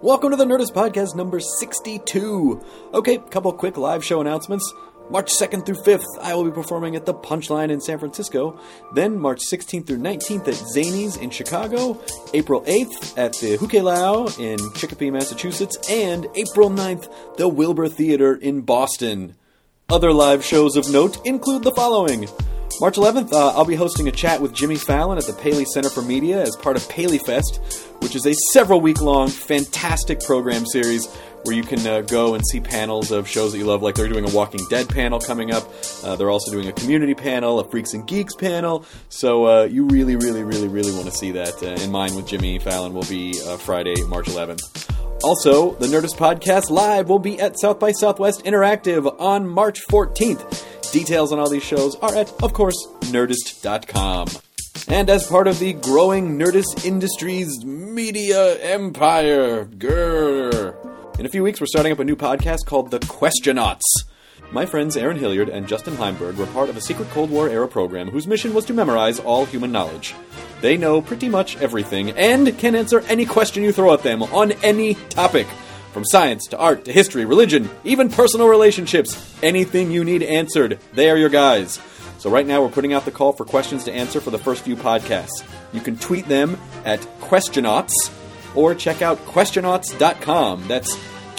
Welcome to the Nerdist Podcast number 62. Okay, couple quick live show announcements. March 2nd through 5th, I will be performing at the Punchline in San Francisco. Then March 16th through 19th at Zanies in Chicago. April 8th at the Hukelau in Chicopee, Massachusetts. And April 9th, the Wilbur Theater in Boston. Other live shows of note include the following. March 11th, I'll be hosting a chat with Jimmy Fallon at the Paley Center for Media as part of Paley Fest, which is a several-week-long, fantastic program series where you can go and see panels of shows that you love. Like they're doing a Walking Dead panel coming up. They're also doing a Community panel, a Freaks and Geeks panel. So you really want to see that. And mine with Jimmy Fallon will be Friday, March 11th. Also, the Nerdist Podcast Live will be at South by Southwest Interactive on March 14th. Details on all these shows are at, of course, Nerdist.com. And as part of the growing Nerdist Industries media empire, in a few weeks we're starting up a new podcast called The Questionauts. My friends Aaron Hilliard and Justin Heimberg were part of a secret Cold War era program whose mission was to memorize all human knowledge. They know pretty much everything and can answer any question you throw at them on any topic. From science to art to history, religion, even personal relationships, anything you need answered, they are your guys. So right now we're putting out the call for questions to answer for the first few podcasts. You can tweet them at Questionauts or check out Questionauts.com. That's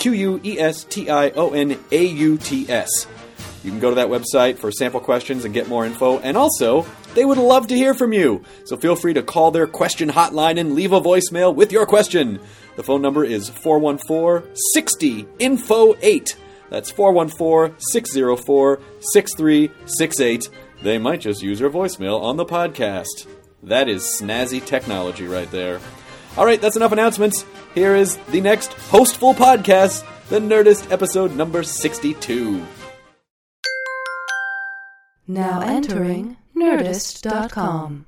Questionauts. You can go to that website for sample questions and get more info. And also, they would love to hear from you. So feel free to call their question hotline and leave a voicemail with your question. The phone number is 414-60-INFO-8. That's 414-604-6368. They might just use your voicemail on the podcast. That is snazzy technology right there. All right, that's enough announcements. Here is the next hostful podcast, the Nerdist episode number 62. Now entering Nerdist.com.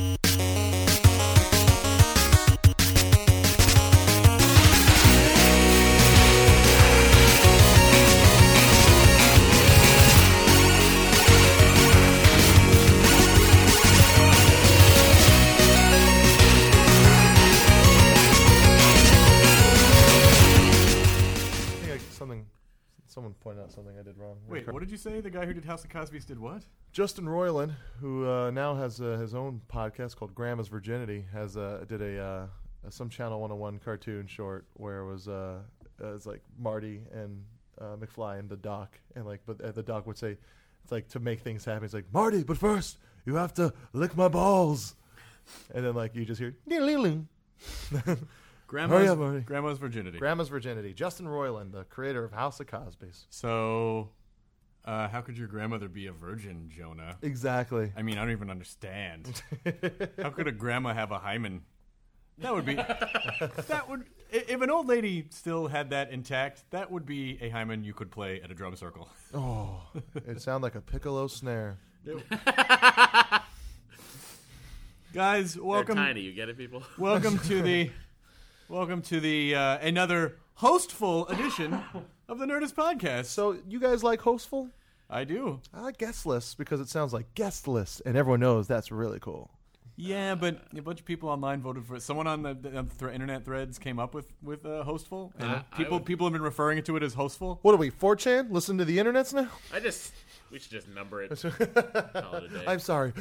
Someone pointed out something I did wrong. Wait, what did you say? The guy who did House of Cosby's did what? Justin Roiland, who now has his own podcast called Grandma's Virginity, did a some Channel 101 cartoon short where it was it's like Marty and McFly and the Doc, and but the Doc would say, it's like to make things happen. It's like, Marty, but first you have to lick my balls, and then you just hear Grandma's Virginity. Grandma's Virginity. Justin Roiland, the creator of House of Cosby's. So, how could your grandmother be a virgin, Jonah? Exactly. I mean, I don't even understand. How could a grandma have a hymen? That would be... If an old lady still had that intact, that would be a hymen you could play at a drum circle. Oh, it sounded like a piccolo snare. Guys, welcome... They're tiny, you get it, people? Welcome to the another hostful edition of the Nerdist Podcast. So you guys like hostful? I do. I like guest lists because it sounds like guest lists, and everyone knows that's really cool. Yeah, but a bunch of people online voted for it. Someone on the internet threads came up with hostful, and people have been referring to it as hostful. What are we, 4chan? Listen to the internets now? We should just number it. Call it a day. I'm sorry.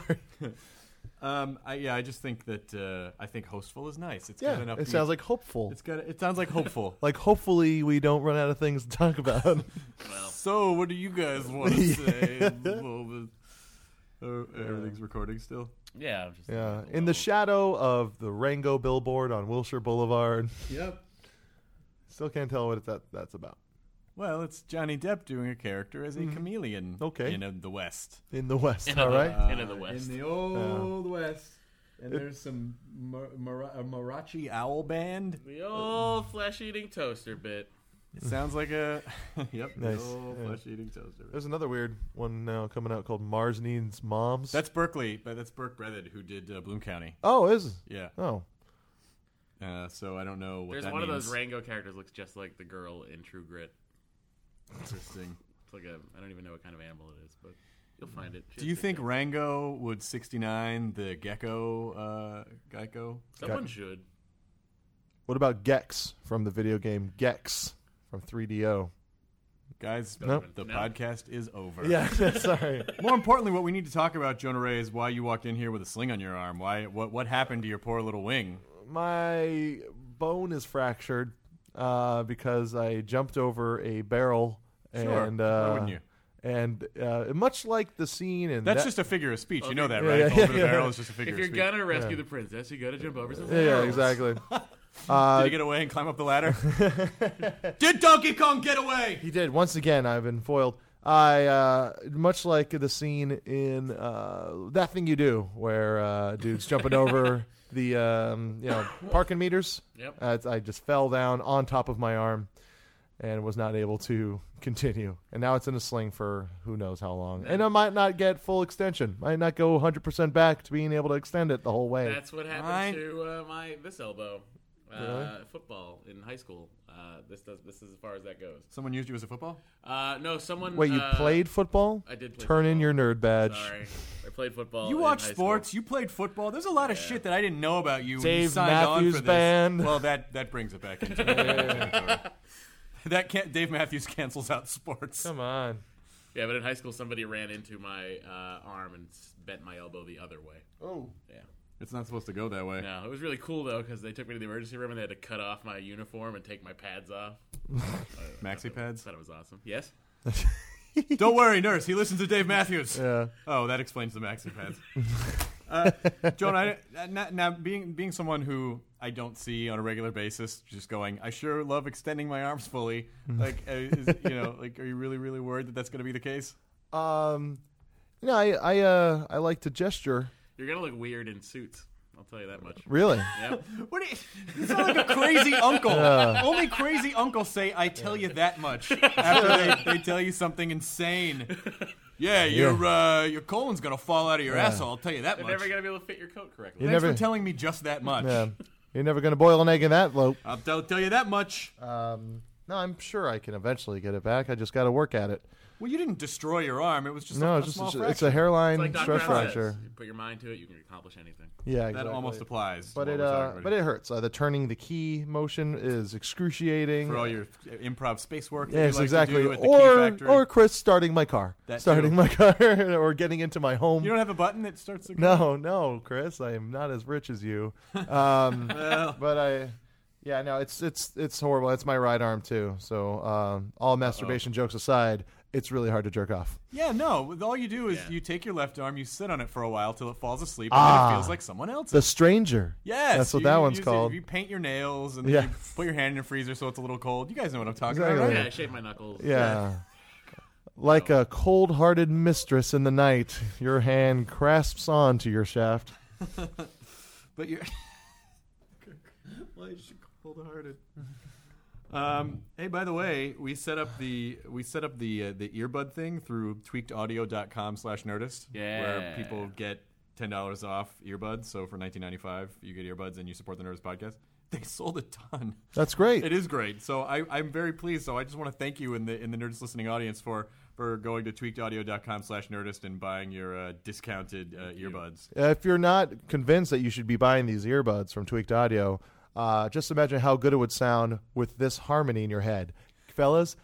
I just think that I think hostful is nice. It's yeah, got enough. It sounds like hopeful. It sounds like hopeful. Like hopefully we don't run out of things to talk about. Well. So what do you guys want to say? Everything's recording still. Yeah. In the shadow of the Rango billboard on Wilshire Boulevard. Yep. Still can't tell what that's about. Well, it's Johnny Depp doing a character as a chameleon. Okay. In the West. In the West, all right. In the West. In the old West. And there's some Marachi owl band. The old flesh-eating toaster bit. It sounds like a Nice. the old flesh-eating toaster. There's another weird one now coming out called Mars Needs Moms. That's Berkeley, but that's Burke Breathed who did Bloom County. Oh, is it? Yeah. Oh. So I don't know what There's that one means. of those Rango characters looks just like the girl in True Grit. Interesting. It's like I don't even know what kind of animal it is, but you'll find it. Do you think Rango would 69 the Geico? Someone should. What about Gex from the video game Gex from 3DO? Guys, Nope. the No. podcast is over. Yeah, sorry. More importantly, what we need to talk about, Jonah Ray, is why you walked in here with a sling on your arm. What happened to your poor little wing? My bone is fractured because I jumped over a barrel. Sure. And, Why wouldn't you? And much like the scene in That's just a figure of speech. You know that, Yeah, right? yeah, Over the yeah. barrel is just a figure If of you're speech. gonna rescue the princess, you gotta jump over some yeah, barrels. exactly. Did he get away and climb up the ladder? Did Donkey Kong get away? He did. Once again, I've been foiled. I much like the scene in That Thing You Do, where dude's jumping over the parking meters. Yep. I just fell down on top of my arm and was not able to continue. And now it's in a sling for who knows how long. And I might not get full extension. Might not go 100% back to being able to extend it the whole way. That's what happened Fine. to this elbow. Really? Football in high school. This is as far as that goes. Someone used you as a football? No, someone. Wait, you played football? I did play Turn in football. your nerd badge. Sorry, I played football. You in watch high sports. school. You played football. There's a lot of shit that I didn't know about you. when you Dave signed Matthews on for Band. This. Well, that brings it back into that can't. Dave Matthews cancels out sports. Come on. Yeah, but in high school, somebody ran into my arm and bent my elbow the other way. Oh. Yeah. It's not supposed to go that way. No, it was really cool though because they took me to the emergency room and they had to cut off my uniform and take my pads off. Maxi pads. Thought it was awesome. Yes. Don't worry, nurse. He listens to Dave Matthews. Yeah. Oh, that explains the maxi pads. Joan, now being someone who I don't see on a regular basis, just going, I sure love extending my arms fully. Like, are you really, really worried that that's going to be the case? I like to gesture. You're gonna look weird in suits. I'll tell you that much. Really? Yep. What? You sound like a crazy uncle. Only crazy uncles say, "I tell you that much." After they tell you something insane. Yeah, your colon's gonna fall out of your asshole. I'll tell you that They're much. never gonna be able to fit your coat correctly. You Thanks never- for telling me just that much. Yeah. You're never going to boil an egg in that loaf. I'll tell you that much. No, I'm sure I can eventually get it back. I just got to work at it. Well, you didn't destroy your arm. It was just No, a it's small just fracture. it's a hairline It's like Dr. stress Brown says, fracture. you put your mind to it, you can accomplish anything. Yeah, That exactly. almost applies. But to it what we're talking about but it hurts. The turning the key motion is excruciating. for all your improv space work. That Yes, you like exactly. To do at the Key Factory. Or Chris starting my car, That my car, or getting into my home. You don't have a button that starts the No, Chris, I am not as rich as you. But it's horrible. It's my right arm too. So all masturbation jokes aside, it's really hard to jerk off. Yeah, no. All you do is Yeah. you take your left arm, you sit on it for a while till it falls asleep, and then it feels like someone else's. The Stranger. Yes, that's what you that one's use it. called. You paint your nails and Yeah. then you put your hand in your freezer so it's a little cold. You guys know what I'm talking Exactly. about, right? Yeah, I shave my knuckles. Yeah. Like a cold-hearted mistress in the night, your hand grasps on to your shaft. But you're why is she cold-hearted? Hey, by the way, we set up the earbud thing through tweakedaudio.com/nerdist, Yeah. where people get $10 off earbuds. So for $19.95, you get earbuds and you support the Nerdist podcast. They sold a ton. That's great. It is great. So I'm very pleased. So I just want to thank you in the Nerdist listening audience for going to tweakedaudio.com/nerdist and buying your discounted earbuds. If you're not convinced that you should be buying these earbuds from Tweaked Audio, just imagine how good it would sound with this harmony in your head. Fellas?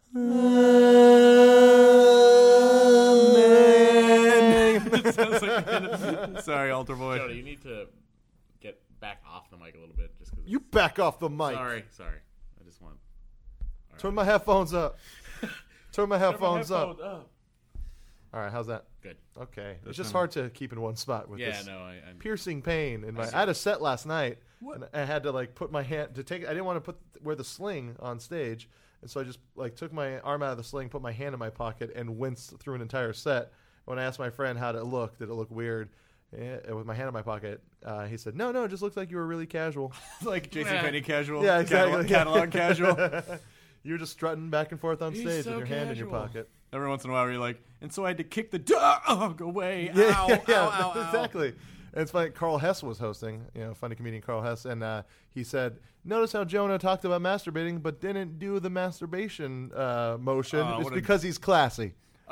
It sounds like sorry, altar boy. Jody, you need to get back off the mic a little bit. Just cause You back off the mic. Sorry. I just want. Turn my headphones up. Turn my headphones up. up. All right, how's that? Good. Okay. It's just hard to keep in one spot with Yeah, this no, I'm piercing pain in my. I had a set last night, and I had to like put my hand to take. I didn't want to wear the sling on stage, and so I just like took my arm out of the sling, put my hand in my pocket, and winced through an entire set. When I asked my friend how it looked, did it look weird? With my hand in my pocket, he said, "No, it just looks like you were really casual." Like JCPenney casual. Yeah, exactly. Catalog casual. You were just strutting back and forth on He's stage so with your hand in your casual. pocket. Every once in a while, you're like, and so I had to kick the dog away. Yeah, Ow, yeah, ow, ow, ow. exactly. And it's funny. Carl Hess was hosting, funny comedian Carl Hess, and he said, "Notice how Jonah talked about masturbating, but didn't do the masturbation motion. Oh, It's what a- because he's classy."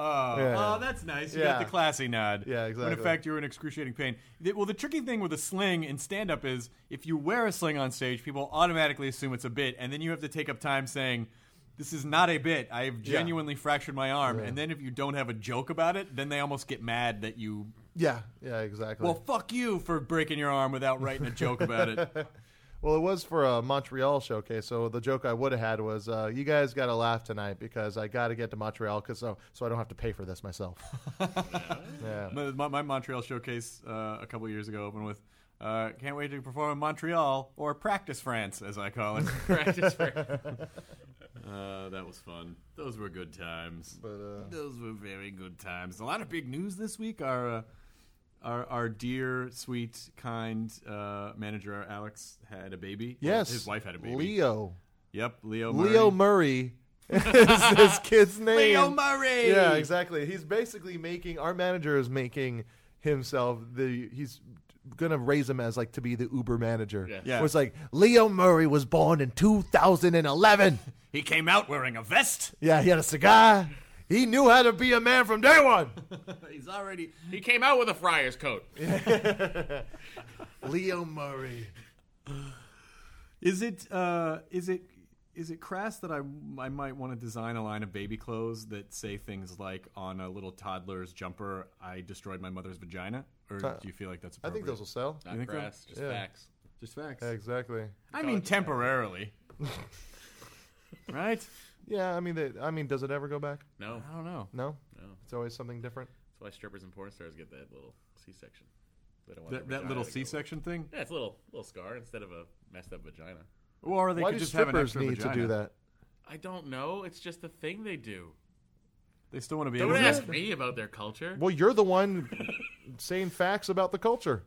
Yeah. Oh, that's nice. You Yeah. got the classy nod. Yeah, When exactly. in fact you're in excruciating pain. Well, the tricky thing with a sling in stand-up is if you wear a sling on stage, people automatically assume it's a bit, and then you have to take up time saying, this is not a bit. I've genuinely fractured my arm. Yeah. And then if you don't have a joke about it, then they almost get mad that you... Yeah, exactly. Well, fuck you for breaking your arm without writing a joke about it. Well, it was for a Montreal showcase, so the joke I would have had was, you guys got to laugh tonight because I got to get to Montreal so I don't have to pay for this myself. Yeah. My Montreal showcase a couple years ago opened with, can't wait to perform in Montreal, or Practice France, as I call it. Practice for That was fun. Those were good times. But, Those were very good times. A lot of big news this week. Our dear, sweet, kind manager Alex had a baby. yes. His wife had a baby. Leo. Yep, Leo Murray. Leo Murray is his kid's name. Leo Murray! Yeah, exactly. He's basically our manager is making himself he's gonna raise him as like to be the Uber manager. Yeah. Where it's like Leo Murray was born in 2011. He came out wearing a vest. Yeah, he had a cigar. He knew how to be a man from day one. He came out with a friar's coat. Leo Murray. Is it crass that I might want to design a line of baby clothes that say things like, on a little toddler's jumper, I destroyed my mother's vagina? Or do you feel like that's I appropriate? think those will sell. Not think so? crass, just Yeah. facts. Just facts. Yeah, exactly. I mean, temporarily. Right? Yeah, I mean, does it ever go back? No, I don't know. No, no. it's always something different. That's why strippers and porn stars get that little C-section. They don't want their That vagina little to go- C-section thing? Yeah, it's a little scar instead of a messed up vagina. Or they Why could do just have an strippers extra need vagina. to do that? I don't know. It's just a thing they do. They still want to be Don't able to ask me about their culture. Well, you're the one saying facts about the culture.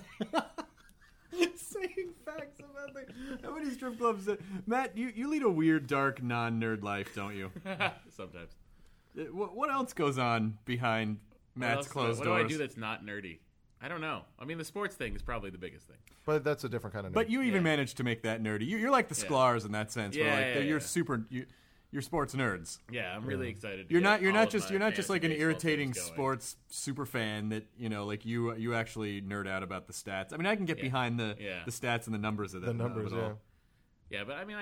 saying facts about the... How many strip clubs... Matt, you lead a weird, dark, non-nerd life, don't you? Sometimes. What else goes on behind Matt's closed What doors? do I do that's not nerdy? I don't know. I mean, the sports thing is probably the biggest thing. But that's a different kind of. But you even Yeah. managed to make that nerdy. You're like the Yeah. Sklar's in that sense. Where Yeah, like yeah, you're yeah. super... You're sports nerds. Yeah, I'm really excited. To You're get not. You're all not of just. my You're not just like an fantasy baseball irritating teams going. sports super fan that like you actually nerd out about the stats. I mean, I can get Yeah. behind the Yeah. stats and the numbers of that. the numbers. of it Yeah. all. Yeah, but I mean,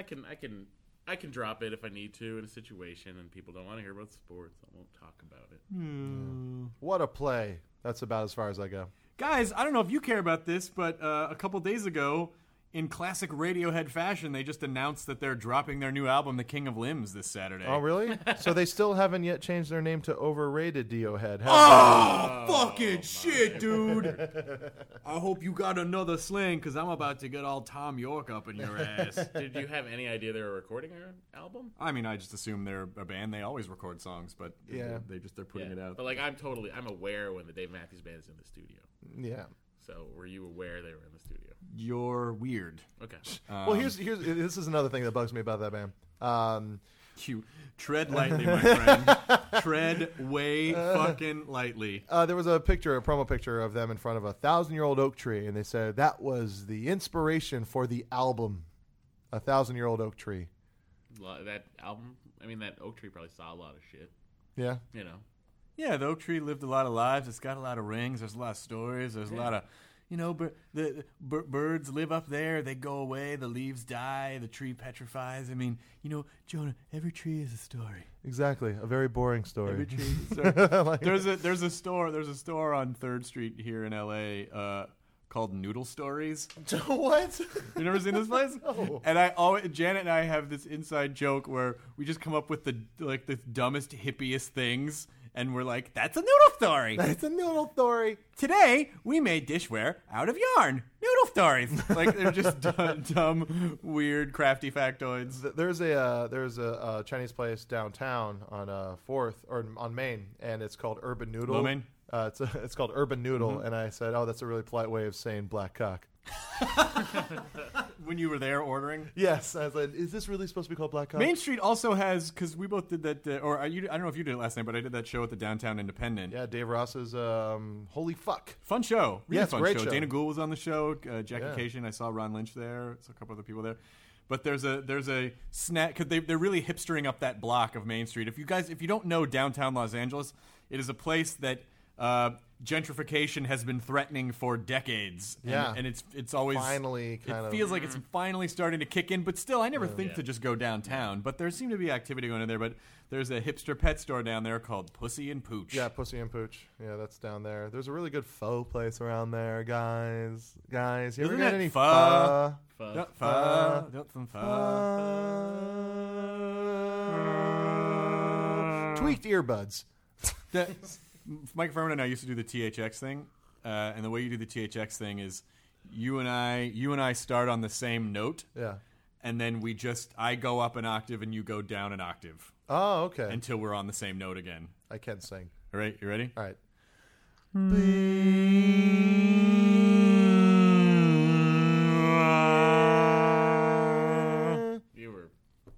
I can drop it if I need to in a situation, and people don't want to hear about sports. I won't talk about it. What a play! That's about as far as I go. Guys, I don't know if you care about this, but a couple days ago, in classic Radiohead fashion, they just announced that they're dropping their new album, The King of Limbs, this Saturday. Oh, really? So they still haven't yet changed their name to Overrated Diohead. have Oh, fucking shit, dude. I hope you got another sling, because I'm about to get all Tom York up in your ass. Did you have any idea they were recording an album? I mean, I just assume they're a band. They always record songs, but Yeah. they're putting it out. But like, I'm aware when the Dave Matthews Band is in the studio. they? Yeah. So were you aware they were in the studio? You're weird. Okay. Well, here's this is another thing that bugs me about that band. You tread lightly, my friend. Tread way fucking lightly. There was a promo picture of them in front of a 1,000-year-old oak tree, and they said that was the inspiration for the album, A 1,000-Year-Old Oak Tree. That album, I mean, that oak tree probably saw a lot of shit. Yeah. You know. Yeah, the oak tree lived a lot of lives. It's got a lot of rings. There's a lot of stories. There's a lot of, the birds live up there. They go away. The leaves die. The tree petrifies. I mean, Jonah, every tree is a story. Exactly. A very boring story. Every tree is a story. There's a store on 3rd Street here in L.A. Called Noodle Stories. What? You never seen this place? No. And Janet and I have this inside joke where we just come up with the dumbest, hippiest things, and we're like, "That's a noodle story." It's a noodle story. Today we made dishware out of yarn. Noodle stories. Like they're just dumb, weird, crafty factoids. There's a Chinese place downtown on 4th or on Main, and it's called Urban Noodle. Lo Mein? It's called Urban Noodle, and I said, "Oh, that's a really polite way of saying black cock." When you were there ordering. Yes, I was like, "Is this really supposed to be called black cock?" Main Street also has, because we both did that, I don't know if you did it last night, but I did that show at the Downtown Independent. Yeah, Dave Ross's Holy Fuck. Fun show. Really Yeah, it's a fun great show. show. Dana Gould was on the show. Jackie Yeah. Cation. I saw Ron Lynch there. So a couple other people there. But there's a snack because they're really hipstering up that block of Main Street. If you don't know downtown Los Angeles, it is a place that gentrification has been threatening for decades. And it's always finally it feels like it's finally starting to kick in. But still, I never think to just go downtown. But there seemed to be activity going in there. But there's a hipster pet store down there called Pussy and Pooch. Yeah, Pussy and Pooch. Yeah, that's down there. There's a really good pho place around there, guys. You ever Isn't got it any pho? pho? Tweaked earbuds. Mike Furman and I used to do the THX thing, and the way you do the THX thing is you and I start on the same note, Yeah. and then I go up an octave and you go down an octave Oh, okay. until we're on the same note again. I can sing. All right, you ready? All right. You were.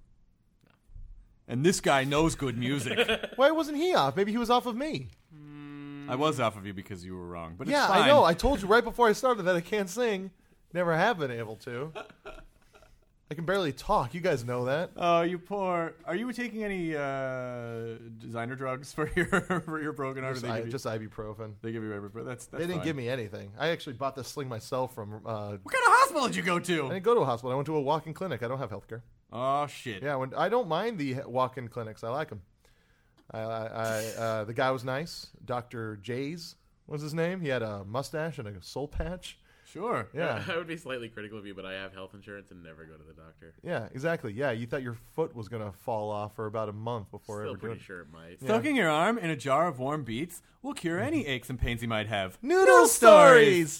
And this guy knows good music. Why wasn't he off? Maybe he was off of me. I was off of you because you were wrong, but Yeah, it's fine. I know. I told you right before I started that I can't sing. Never have been able to. I can barely talk. You guys know that. Oh, you poor. Are you taking any designer drugs for your broken arm? Just ibuprofen. They give you ibuprofen. That's They didn't fine. give me anything. I actually bought this sling myself from. What kind of hospital did you go I to? didn't go to a hospital. I went to a walk-in clinic. I don't have healthcare. Oh shit. Yeah, I don't mind the walk-in clinics. I like them. The guy was nice. Dr. Jays was his name. He had a mustache and a soul patch. Sure. Yeah. I would be slightly critical of you, but I have health insurance and never go to the doctor. Yeah, exactly. Yeah, you thought your foot was going to fall off for about a month before Still ever doing pretty sure it might. Soaking your arm in a jar of warm beets will cure any aches and pains you might have. Noodle Stories!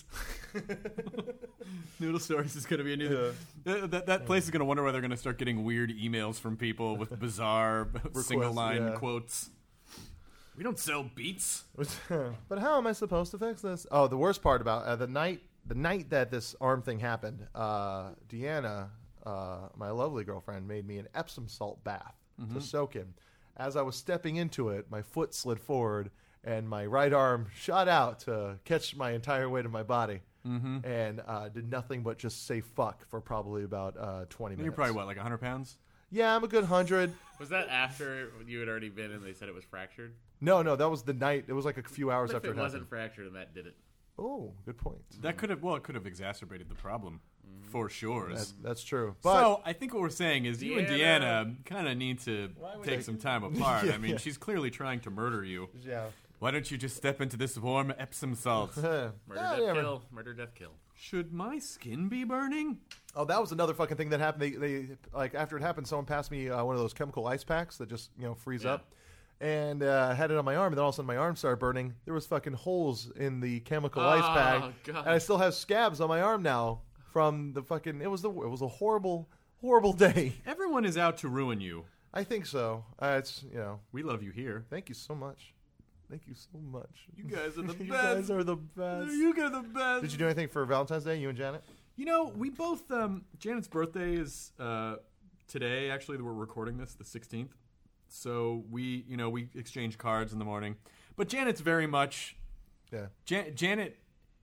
Noodle Stories is going to be a new... That place is going to wonder why they're going to start getting weird emails from people with bizarre single-line quotes. We don't sell beets. But how am I supposed to fix this? Oh, the worst part about the night that this arm thing happened, Deanna, my lovely girlfriend, made me an Epsom salt bath to soak in. As I was stepping into it, my foot slid forward and my right arm shot out to catch my entire weight of my body, and did nothing but just say fuck for probably about 20 minutes. You're probably, what, like 100 pounds? Yeah, I'm a good 100. Was that after you had already been and they said it was fractured? No, that was the night. It was like a few hours What after if it it wasn't happened. fractured and that did it? Oh, good point. That could have exacerbated the problem, for sure. That's true. But So I think what we're saying is you and Deanna. Deanna kind of need to take some time apart. I mean, she's clearly trying to murder you. yeah. Why don't you just step into this warm Epsom salt? Murder, death, kill. Murder, death, kill. Should my skin be burning? Oh, that was another fucking thing that happened. They like after it happened, someone passed me one of those chemical ice packs that just freeze Yeah. up, and had it on my arm. And then all of a sudden, my arm started burning. There was fucking holes in the chemical ice pack, God. and I still have scabs on my arm now from the fucking. It was a horrible, horrible day. Everyone is out to ruin you. I think so. It's We love you here. Thank you so much. Thank you so much. You guys are the You best. guys are the best. You guys are the best. Did you do anything for Valentine's Day, you and Janet? You know, we both. Janet's birthday is today. Actually, we're recording this the 16th. So we exchange cards in the morning. But Janet's very much. Yeah. Janet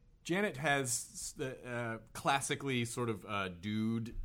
has classically sort of dude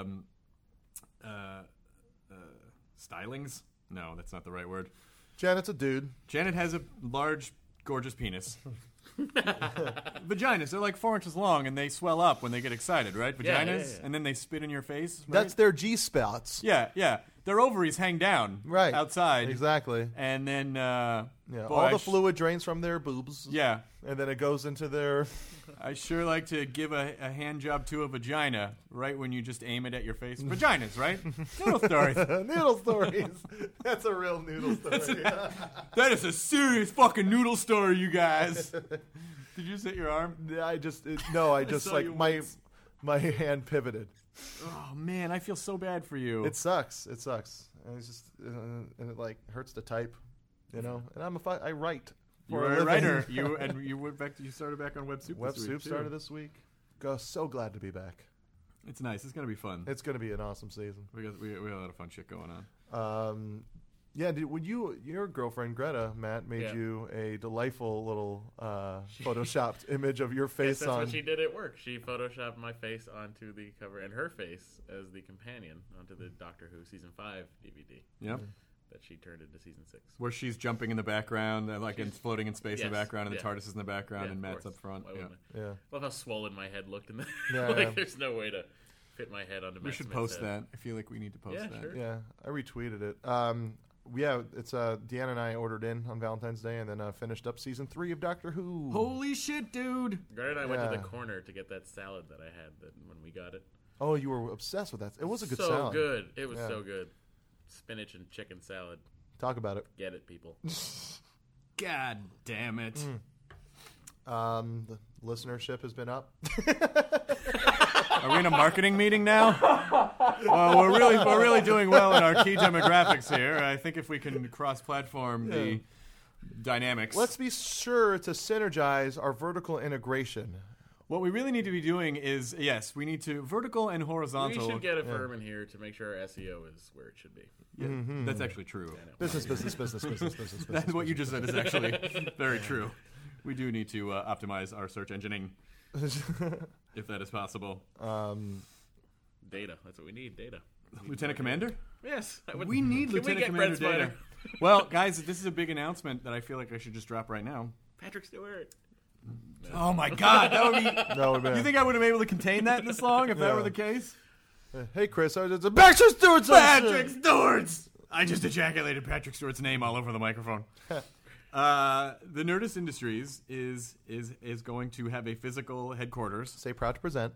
stylings. No, that's not the right word. Janet's a dude. Janet has a large, gorgeous penis. Vaginas, they're like 4 inches long and they swell up when they get excited, right? Vaginas, yeah. and then they spit in your face. Right? That's their G-spots. Yeah. Their ovaries hang down outside. Exactly. And then, Yeah, boy, all the fluid drains from their boobs. Yeah. And then it goes into their... I sure like to give a hand job to a vagina right when you just aim it at your face. Vaginas, right? Noodle stories. Noodle stories. That's a real noodle story. That is a serious fucking noodle story, you guys. Did you hit your arm? I just saw like you my hand pivoted. Oh man, I feel so bad for you. It sucks. And it's just and it like hurts to type, And I write. You were a writer. You went back. You started back on Web Soup. Web this week, Soup too. started this week. So glad to be back. It's nice. It's gonna be fun. It's going to be an awesome season. We got a lot of fun shit going on. Yeah, would your girlfriend Greta, Matt, made you a delightful little photoshopped image of your face that's on. what she did at work. She photoshopped my face onto the cover and her face as the companion onto the Doctor Who season 5 DVD. Yep. That she turned into season 6. Where she's jumping in the background, and floating in space in the Yes, background, and yeah. the TARDIS is in the background, Yeah, and of Matt's course. up front. Why Yeah. wouldn't I? Yeah. Love how swollen my head looked in the Yeah. there's no way to fit my head onto We Matt should Smith's post head. that. I feel like we need to post Yeah, that. sure. Yeah, I retweeted it. Yeah, it's Deanna and I ordered in on Valentine's Day and then finished up season 3 of Doctor Who. Holy shit, dude! Greta and I went to the Yeah. corner to get that salad that I had when we got it. Oh, you were obsessed with that. It was a good so salad. good. It was Yeah. so good. Spinach and chicken salad. Talk about it. Get it, people. God damn it! The listenership has been up. Are we in a marketing meeting now? Well, we're really doing well in our key demographics here. I think if we can cross-platform the dynamics, Let's be sure to synergize our vertical integration. what we really need to be doing is we need to vertical and We horizontal. should get a firm in here to make sure our SEO is where it should be. That's actually true. Business. That's what you just said is actually very true. We do need to optimize our search engineering, if that is possible. Data. That's what we need. Data. Lieutenant Commander? Yes. We need Can we Lieutenant get Commander Brent data. Spiner? Well, guys, this is a big announcement that I feel like I should just drop right now. Patrick Stewart. Oh my God, that would be. No, man. You think I would have been able to contain that this long if that Yeah. were the case? Hey, Chris, it's a Patrick Stewart's Patrick Stewart! I just ejaculated Patrick Stewart's name all over the microphone. The Nerdist Industries is going to have a physical headquarters. Say proud to present.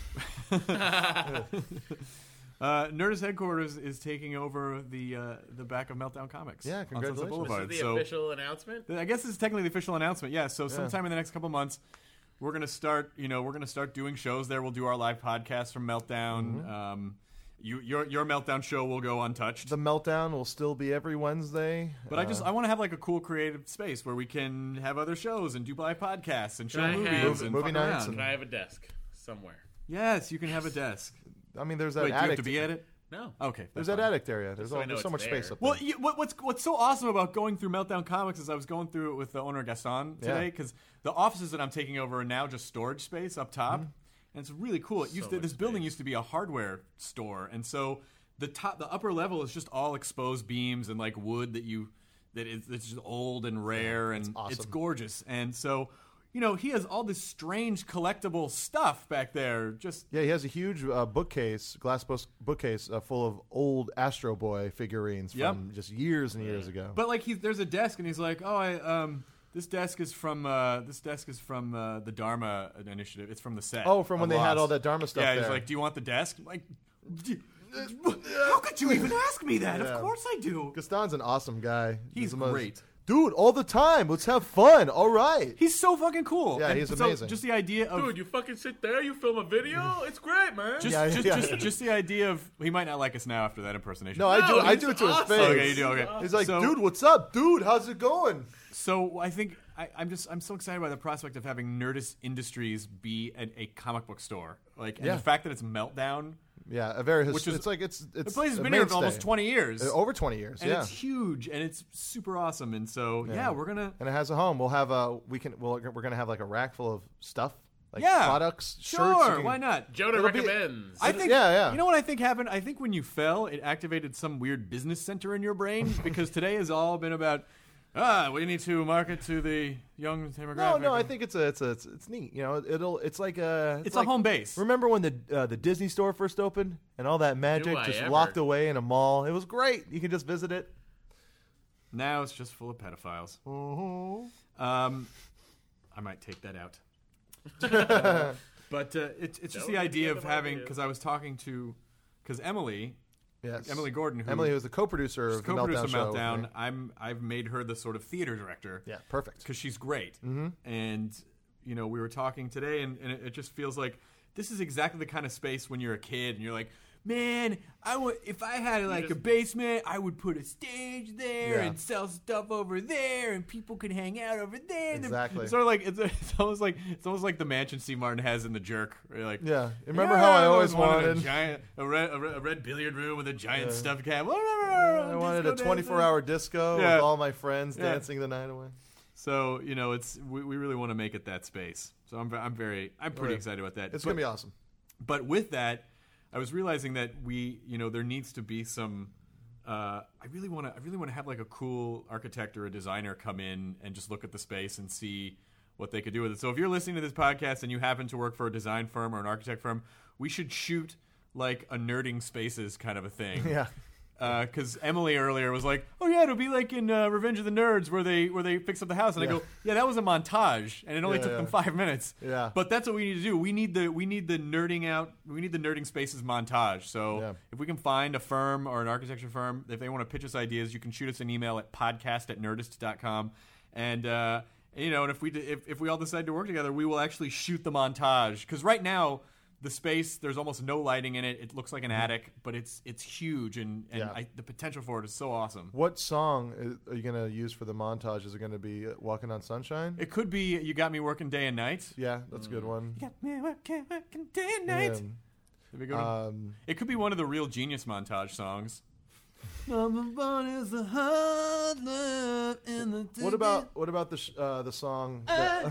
Nerdist headquarters is taking over the back of Meltdown Comics. Yeah, on Sunset congratulations. Boulevard. This is the So official announcement. I guess this is technically the official announcement. Yeah. So sometime in the next couple months, we're gonna start. We're gonna start doing shows there. We'll do our live podcast from Meltdown. Your Meltdown show will go untouched. The Meltdown will still be every Wednesday. But I want to have like a cool creative space where we can have other shows and do live podcasts and show Can I movies have- and Movie fuck nights around. and- Can I have a desk somewhere? Yes, you can have a desk. I mean, there's that Wait, do you have attic. to be at it? No. Okay, There's that's that fine. attic area. There's, So I know there's so it's much there. space up there. Well, what's so awesome about going through Meltdown Comics is I was going through it with the owner Gaston today Yeah. because the offices that I'm taking over are now just storage space up top, and it's really cool. It used to, much this building space. used to be a hardware store, and so the upper level is just all exposed beams and like wood it's just old and rare and awesome. it's gorgeous, and so. He has all this strange collectible stuff back there. Just Yeah, he has a huge glass bookcase full of old Astro Boy figurines Yep. from just years and years ago. But like there's a desk, and he's like, this desk is from the Dharma Initiative. It's from the set. Oh, from when of they had Lost. all that Dharma stuff Yeah, he's there. like, do you want the desk? I'm like, how could you even ask me that? Yeah. Of course I do. Gaston's an awesome guy. He's the most- great. Dude, all the time. Let's have fun. All right. He's so fucking cool. Yeah, And he's so amazing. Just the idea of Dude, you fucking sit there, you film a video. It's great, man. just the idea of he might not like us now after that impersonation. No, I No, do he's it to his awesome. face. Okay, you do. Okay. He's like, So- dude, what's up? Dude, how's it going? So I think I'm so excited by the prospect of having Nerdist Industries be a comic book store. Like, and Yeah. the fact that it's Meltdown. Yeah, a very Which is- it's like it's The place has a been here for mainstay. almost 20 years. Over 20 years. And yeah. it's huge, and it's super awesome. And so, we're gonna. And it has a home. We'll have we're gonna have like a rack full of stuff, like Yeah. products, shirts. Sure, you can- why not? Jonah It'll be- recommends. I think. Yeah. You know what I think happened? I think when you fell, it activated some weird business center in your brain because today has all been about. We need to market to the young demographic. No, I think it's neat. It's like a it's like, a home base. Remember when the Disney store first opened and all that magic Do I just ever. locked away in a mall? It was great. You can just visit it. Now it's just full of pedophiles. Mm-hmm. I might take that out. But it's just That the would be idea good of of having, ideas. because I was talking to, because Emily Yes, Gordon, who Emily was the co-producer of the co-producer Meltdown of show. Meltdown. I've made her the sort of theater director. Yeah, perfect. Because she's great. Mm-hmm. And, we were talking today, and it just feels like this is exactly the kind of space when you're a kid and you're like, man, if I had like a basement, I would put a stage there and sell stuff over there, and people could hang out over there. Exactly. Sort of like it's almost like the mansion Steve Martin has in The Jerk. Where you're like, remember how I always wanted a red billiard room with a giant stuffed cat. I wanted a 24-hour disco with all my friends dancing the night away. So we really want to make it that space. So I'm pretty excited about that. It's gonna be awesome. But with that, I was realizing that there needs to be some. I really want to have like a cool architect or a designer come in and just look at the space and see what they could do with it. So if you're listening to this podcast and you happen to work for a design firm or an architect firm, we should shoot like a Nerding Spaces kind of a thing. Yeah. Because Emily earlier was like, "Oh yeah, it'll be like in Revenge of the Nerds where they fix up the house," and I go, "Yeah, that was a montage, and it only took them 5 minutes." Yeah. But that's what we need to do. We need the Nerding Spaces montage. So if we can find a firm or an architecture firm, if they want to pitch us ideas, you can shoot us an email at podcast@nerdist.com, and and if we all decide to work together, we will actually shoot the montage. Because right now, the space, there's almost no lighting in it. It looks like an attic, but it's huge, and the potential for it is so awesome. What song are you going to use for the montage? Is it going to be Walking on Sunshine? It could be You Got Me Working Day and Night. Yeah, that's a good one. You got me working day and night. That'd be a good one. It could be one of the Real Genius montage songs. Number one is the hard love in the What about the song?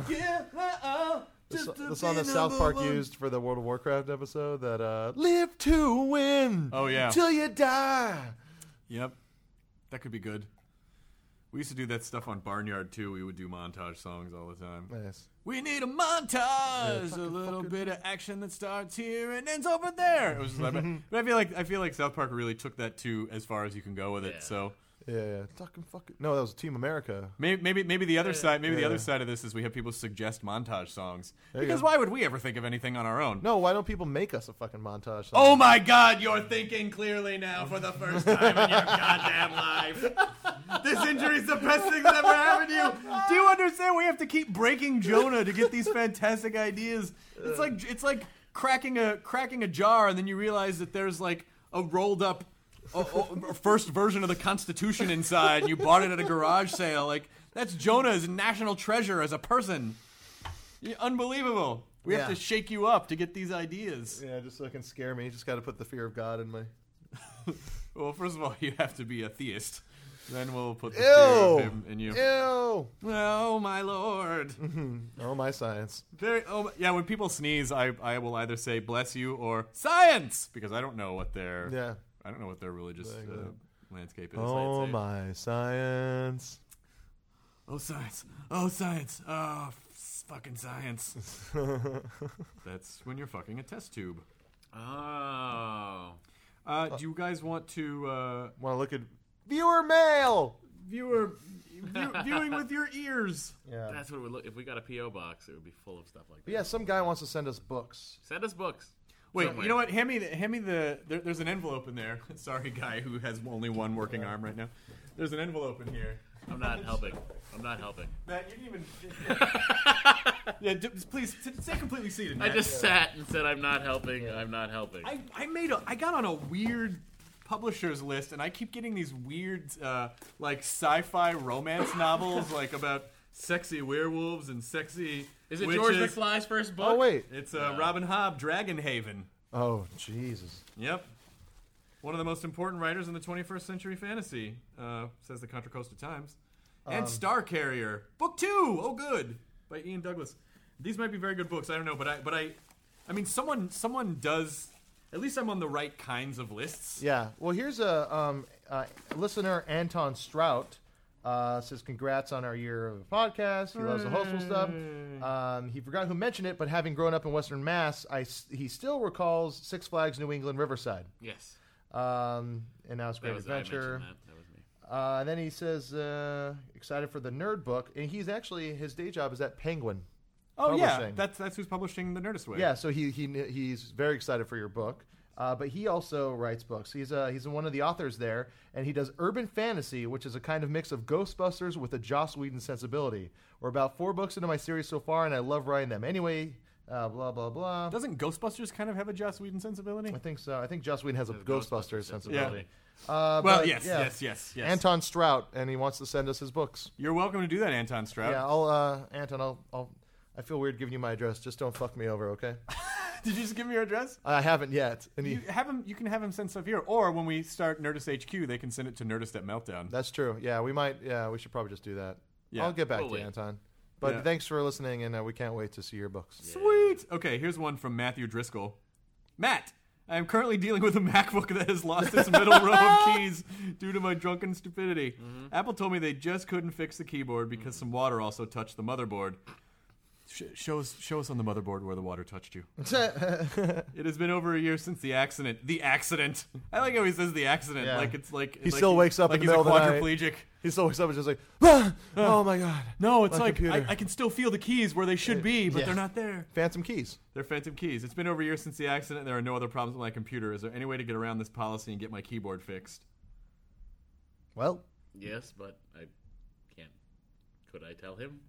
The song that South Park used for the World of Warcraft episode, that live to win. Oh yeah, till you die. Yep, that could be good. We used to do that stuff on Barnyard too. We would do montage songs all the time. Nice. We need a montage, a little bit of action that starts here and ends over there. It was just like, but I feel like South Park really took that to as far as you can go with it. So. Yeah. Fucking. No, that was Team America. Maybe the other side. Maybe the other side of this is we have people suggest montage songs. Because why would we ever think of anything on our own? No, why don't people make us a fucking montage song? Oh my God, you're thinking clearly now for the first time in your goddamn life. This injury's the best thing that ever happened to you. Do you understand? We have to keep breaking Jonah to get these fantastic ideas. It's like cracking a jar, and then you realize that there's like a rolled up. First version of the Constitution inside. You bought it at a garage sale. Like, that's Jonah's national treasure as a person. Unbelievable. We have to shake you up to get these ideas. Yeah, just so it can scare me. Just got to put the fear of God in my... Well, first of all, you have to be a theist. Then we'll put the fear of him in you. Ew! Oh, my Lord. Oh, my science. When people sneeze, I will either say bless you or science, because I don't know what their... Yeah. I don't know what their religious landscape is. Oh, my science. Oh, science. Oh, science. Oh, fucking science. That's when you're fucking a test tube. Oh. Do you guys want to... want to look at viewer mail? Viewing with your ears. Yeah. That's what it would look... If we got a P.O. box, it would be full of stuff like that. But yeah, some guy wants to send us books. Send us books. Wait, somewhere. You know what? Hand me there's an envelope in there. Sorry, guy who has only one working arm right now. There's an envelope in here. I'm not helping. Matt, you didn't even... please, stay completely seated, Matt. I just sat and said, I'm not helping. I'm not helping. I got on a weird publishers list, and I keep getting these weird, like, sci-fi romance novels, like, about sexy werewolves and sexy... Is it witches. George McFly's first book? Oh, wait. It's Robin Hobb, Dragonhaven. Oh, Jesus. Yep. One of the most important writers in the 21st century fantasy, says the Contra Costa Times. And Star Carrier, book 2. Oh, good, by Ian Douglas. These might be very good books. I don't know, but I mean, someone does. At least I'm on the right kinds of lists. Yeah. Well, here's a listener, Anton Strout. Says congrats on our year of the podcast. He loves the hostful stuff. He forgot who mentioned it, but having grown up in Western Mass, he still recalls Six Flags New England Riverside. Yes. And now it's Great Adventure. That was me. And then he says excited for the Nerd book, and he's actually his day job is at Penguin. Oh yeah, that's who's publishing the Nerdist Way. Yeah, so he's very excited for your book. But he also writes books. He's one of the authors there, and he does urban fantasy, which is a kind of mix of Ghostbusters with a Joss Whedon sensibility. We're about 4 books into my series so far, and I love writing them. Anyway, blah blah blah. Doesn't Ghostbusters kind of have a Joss Whedon sensibility? I think so. I think Joss Whedon has a Ghostbusters sensibility. Well, But, yes, yeah. yes. Anton Strout, and he wants to send us his books. You're welcome to do that, Anton Strout. Yeah, Anton, I feel weird giving you my address. Just don't fuck me over, okay? Did you just give me your address? I haven't yet. And You can have him send stuff here, or when we start Nerdist HQ, they can send it to Nerdist at Meltdown. that's true. Yeah, we might. Yeah, we should probably just do that. Yeah. I'll get back We'll to you, wait. Anton. But Yeah. thanks for listening, and we can't wait to see your books. Sweet. Okay, here's one from Matthew Driscoll. Matt, I am currently dealing with a MacBook that has lost its middle row of keys due to my drunken stupidity. Apple told me they just couldn't fix the keyboard because some water also touched the motherboard. Show us on the motherboard where the water touched you. It has been over a year since the accident. The accident. I like how he says the accident. Yeah. Like it's like He still wakes up like in the he's middle a of the night. quadriplegic. He still wakes up and just like, ah! Oh my god. No, it's My like computer. I can still feel the keys where they should be, but Yeah. they're not there. Phantom keys. They're phantom keys. It's been over a year since the accident. There are no other problems with my computer. Is there any way to get around this policy and get my keyboard fixed? Well, Yes, but I can't. Could I tell him?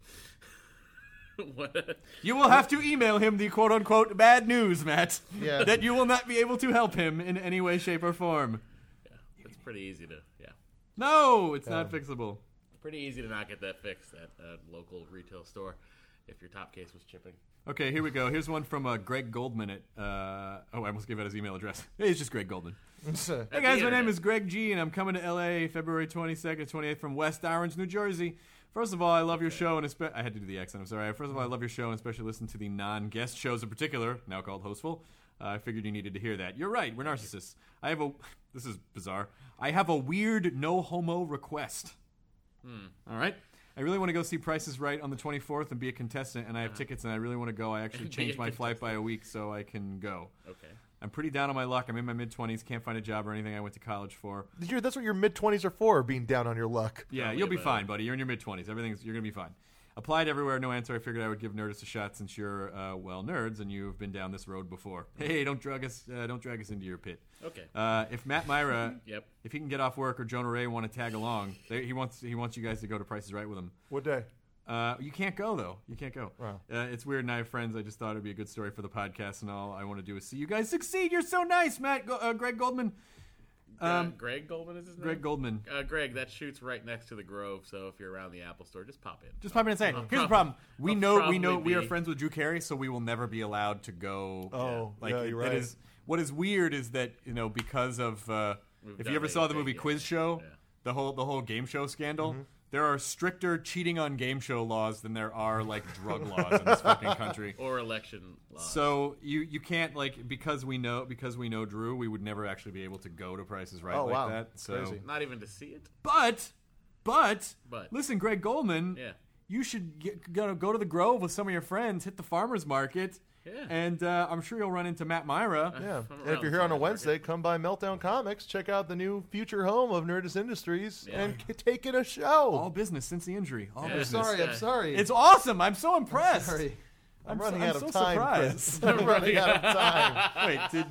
What? You will have to email him the quote-unquote bad news, Matt. Yeah. That you will not be able to help him in any way, shape, or form. Yeah, it's pretty easy to. Yeah, No, it's not fixable. pretty easy to not get that fixed at a local retail store if your top case was chipping. Okay, here we go. Here's one from Greg Goldman at... I almost gave out his email address. Hey, it's just Greg Goldman. Hey guys, my internet. name is Greg G, and I'm coming to LA February 22nd, 28th from West Orange, New Jersey. First of all, I love your show, and I had to do the accent, I'm sorry. First of all, I love your show, and especially listen to the non-guest shows in particular, now called Hostful. I figured you needed to hear that. You're right, we're narcissists. This is bizarre. I have a weird no-homo request. All right? I really want to go see Price is Right on the 24th and be a contestant, and I have tickets, and I really want to go. I actually Be a changed my flight contestant. by a week so I can go. Okay. I'm pretty down on my luck. I'm in my mid-20s, can't find a job or anything I went to college for. that's what your mid-20s are for, being down on your luck. Yeah, Tell me you'll be about fine, it. buddy. You're in your mid-20s. You're going to be fine. Applied everywhere, no answer. I figured I would give Nerdist a shot since you're, nerds, and you've been down this road before. Hey, don't drag us into your pit. Okay. If Matt Myra, Yep. if he can get off work, or Jonah Ray want to tag along, he wants you guys to go to Price is Right with him. What day? You can't go, though. You can't go. Wow. It's weird, and I have friends. I just thought it'd be a good story for the podcast, and all I want to do is see you guys succeed. You're so nice, Matt. Greg Goldman. Greg Goldman is his name? Greg Goldman. Greg, that shoots right next to the Grove, so if you're around the Apple store, just pop in. Just pop in and say, I'll here's the prob- problem. We I'll know we are probably friends with Drew Carey, so we will never be allowed to go. Oh, like yeah, you're right. What is weird is that, because of We've if done you ever a saw the big, movie yeah. Quiz Show, Yeah. the whole game show scandal, Mm-hmm. there are stricter cheating on game show laws than there are like drug laws in this fucking country. Or election laws. So you can't, like, because we know Drew, we would never actually be able to go to Prices Right Oh, like wow. that. So Crazy. Not even to see it? But But. listen, Greg Goldman, Yeah. you should go to the Grove with some of your friends, hit the farmers market, Yeah. and I'm sure you'll run into Matt Myra. Yeah. From And if around you're here on a the Wednesday, come by Meltdown Comics, check out the new future home of Nerdist Industries, Yeah. and take in a All show. business since the injury. All Yeah. business. I'm sorry. It's awesome. I'm so impressed. sorry. I'm I'm running so- out I'm of so time, surprised. Chris. I'm running out of time. Wait,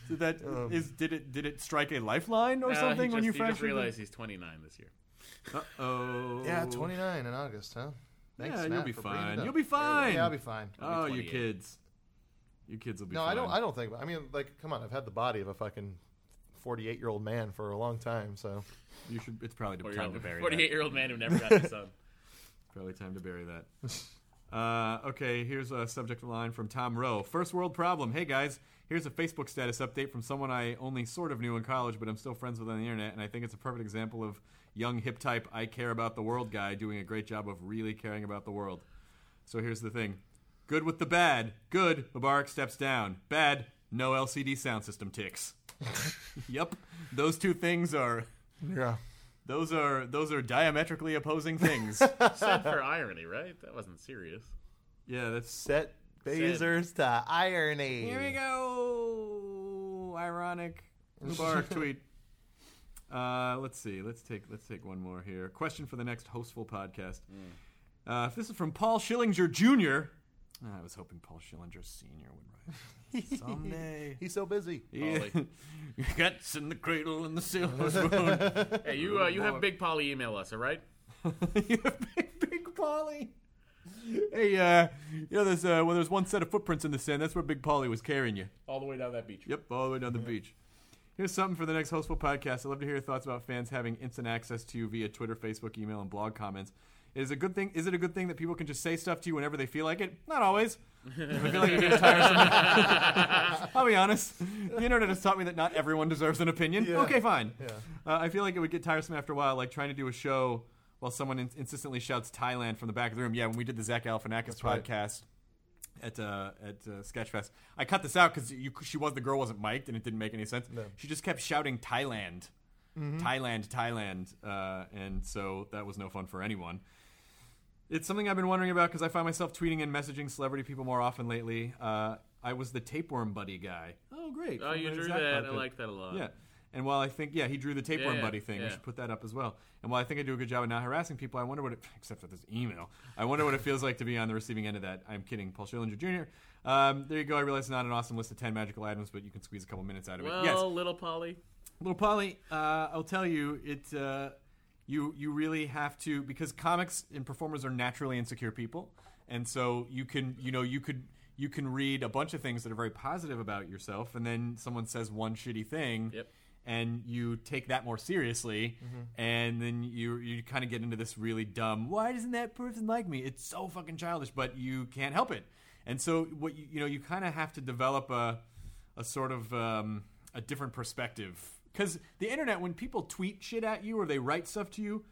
did it strike a lifeline or something when you He just fractured? realized he's 29 this year. Uh-oh. Yeah, 29 in August, huh? Thanks, Yeah, Matt, you'll be for bringing it fine. up. You'll be fine. Yeah, I'll be fine. Oh, you 28. kids. You kids will be No, fine. I don't think. I mean, like, come on. I've had the body of a fucking 48-year-old man for a long time, so. You should. It's probably time to bury 48-year-old man who never got his son. that. Probably time to bury that. Okay, here's a subject line from Tom Rowe. First world problem. Hey guys, here's a Facebook status update from someone I only sort of knew in college, but I'm still friends with on the internet, and I think it's a perfect example of young hip type I care about the world guy doing a great job of really caring about the world. So here's the thing. Good with the bad. Good, Mubarak steps down. Bad, no LCD sound system ticks. Yep. Those two things are Yeah. those are diametrically opposing things. Said for irony, right? That wasn't serious. Yeah, that's Set phasers to irony. Here we go. Ironic Mubarak tweet. Let's see. Let's take one more here. Question for the next Hostful podcast. If this is from Paul Schillinger Jr. I was hoping Paul Schillinger Sr. would write someday. He's so busy. Cats in the cradle and the silver spoon. Hey, you have Big Polly email us, all right? You have big Polly. Hey, there's there's one set of footprints in the sand. That's where Big Paulie was carrying you. All the way down that beach. Yep, all the way down the beach. Here's something for the next Hostful podcast. I'd love to hear your thoughts about fans having instant access to you via Twitter, Facebook, email, and blog comments. Is it a good thing that people can just say stuff to you whenever they feel like it? Not always. I feel like it gets tiresome. I'll be honest. The internet has taught me that not everyone deserves an opinion. Yeah. Okay, fine. Yeah. I feel like it would get tiresome after a while, like trying to do a show while someone insistently shouts Thailand from the back of the room. Yeah, when we did the Zach Galifianakis podcast at Sketchfest, I cut this out because the girl wasn't mic'd and it didn't make any sense. No. She just kept shouting Thailand, Thailand, and so that was no fun for anyone. It's something I've been wondering about because I find myself tweeting and messaging celebrity people more often lately. I was the tapeworm buddy guy. Oh, great. Oh, you drew that. I like that a lot. Yeah. And while I think, he drew the tapeworm Yeah, buddy thing. yeah. We should put that up as well. And while I think I do a good job of not harassing people, I wonder except for this email, I wonder what it feels like to be on the receiving end of that. I'm kidding. Paul Schillinger Jr. There you go. I realize it's not an awesome list of 10 magical items, but you can squeeze a couple minutes out of it. Well, Yes. little Polly. Little Polly, I'll tell you, you really have to, because comics and performers are naturally insecure people, and so you can read a bunch of things that are very positive about yourself, and then someone says one shitty thing, and you take that more seriously, and then you kind of get into this really dumb, why doesn't that person like me? It's so fucking childish, but you can't help it. And so what you kind of have to develop a sort of a different perspective. Because the internet, when people tweet shit at you or they write stuff to you,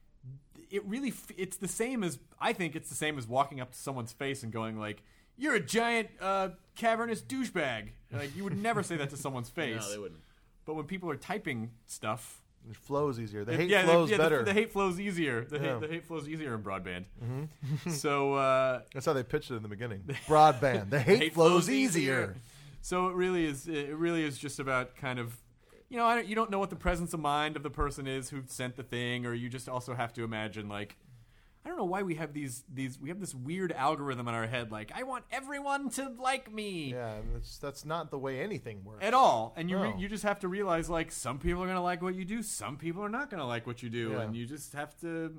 it's the same as walking up to someone's face and going like, "You're a giant cavernous douchebag." Like you would never say that to someone's face. No, they wouldn't. But when people are typing stuff, It flows easier. The hate flows better. The hate flows easier. The hate flows easier in broadband. So that's how they pitched it in the beginning. Broadband. The hate flows easier. So it really is just about kind of. You don't know what the presence of mind of the person is who sent the thing, or you just also have to imagine, like, I don't know why we have we have this weird algorithm in our head, like, I want everyone to like me. Yeah, that's not the way anything works. At all. And No. you just have to realize, like, some people are going to like what you do, some people are not going to like what you do, Yeah. and you just have to,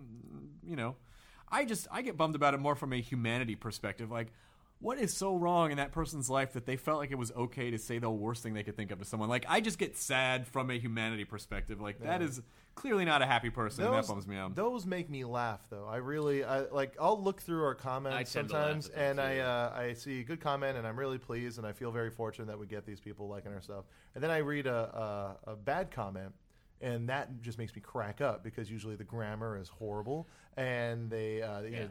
I get bummed about it more from a humanity perspective, like, what is so wrong in that person's life that they felt like it was okay to say the worst thing they could think of to someone? Like, I just get sad from a humanity perspective. Like, that is clearly not a happy person, and that bums me out. Those make me laugh, though. I'll look through our comments I tend to laugh sometimes, at them, and too. I see a good comment, and I'm really pleased, and I feel very fortunate that we get these people liking our stuff. And then I read a bad comment, and that just makes me crack up because usually the grammar is horrible, and they're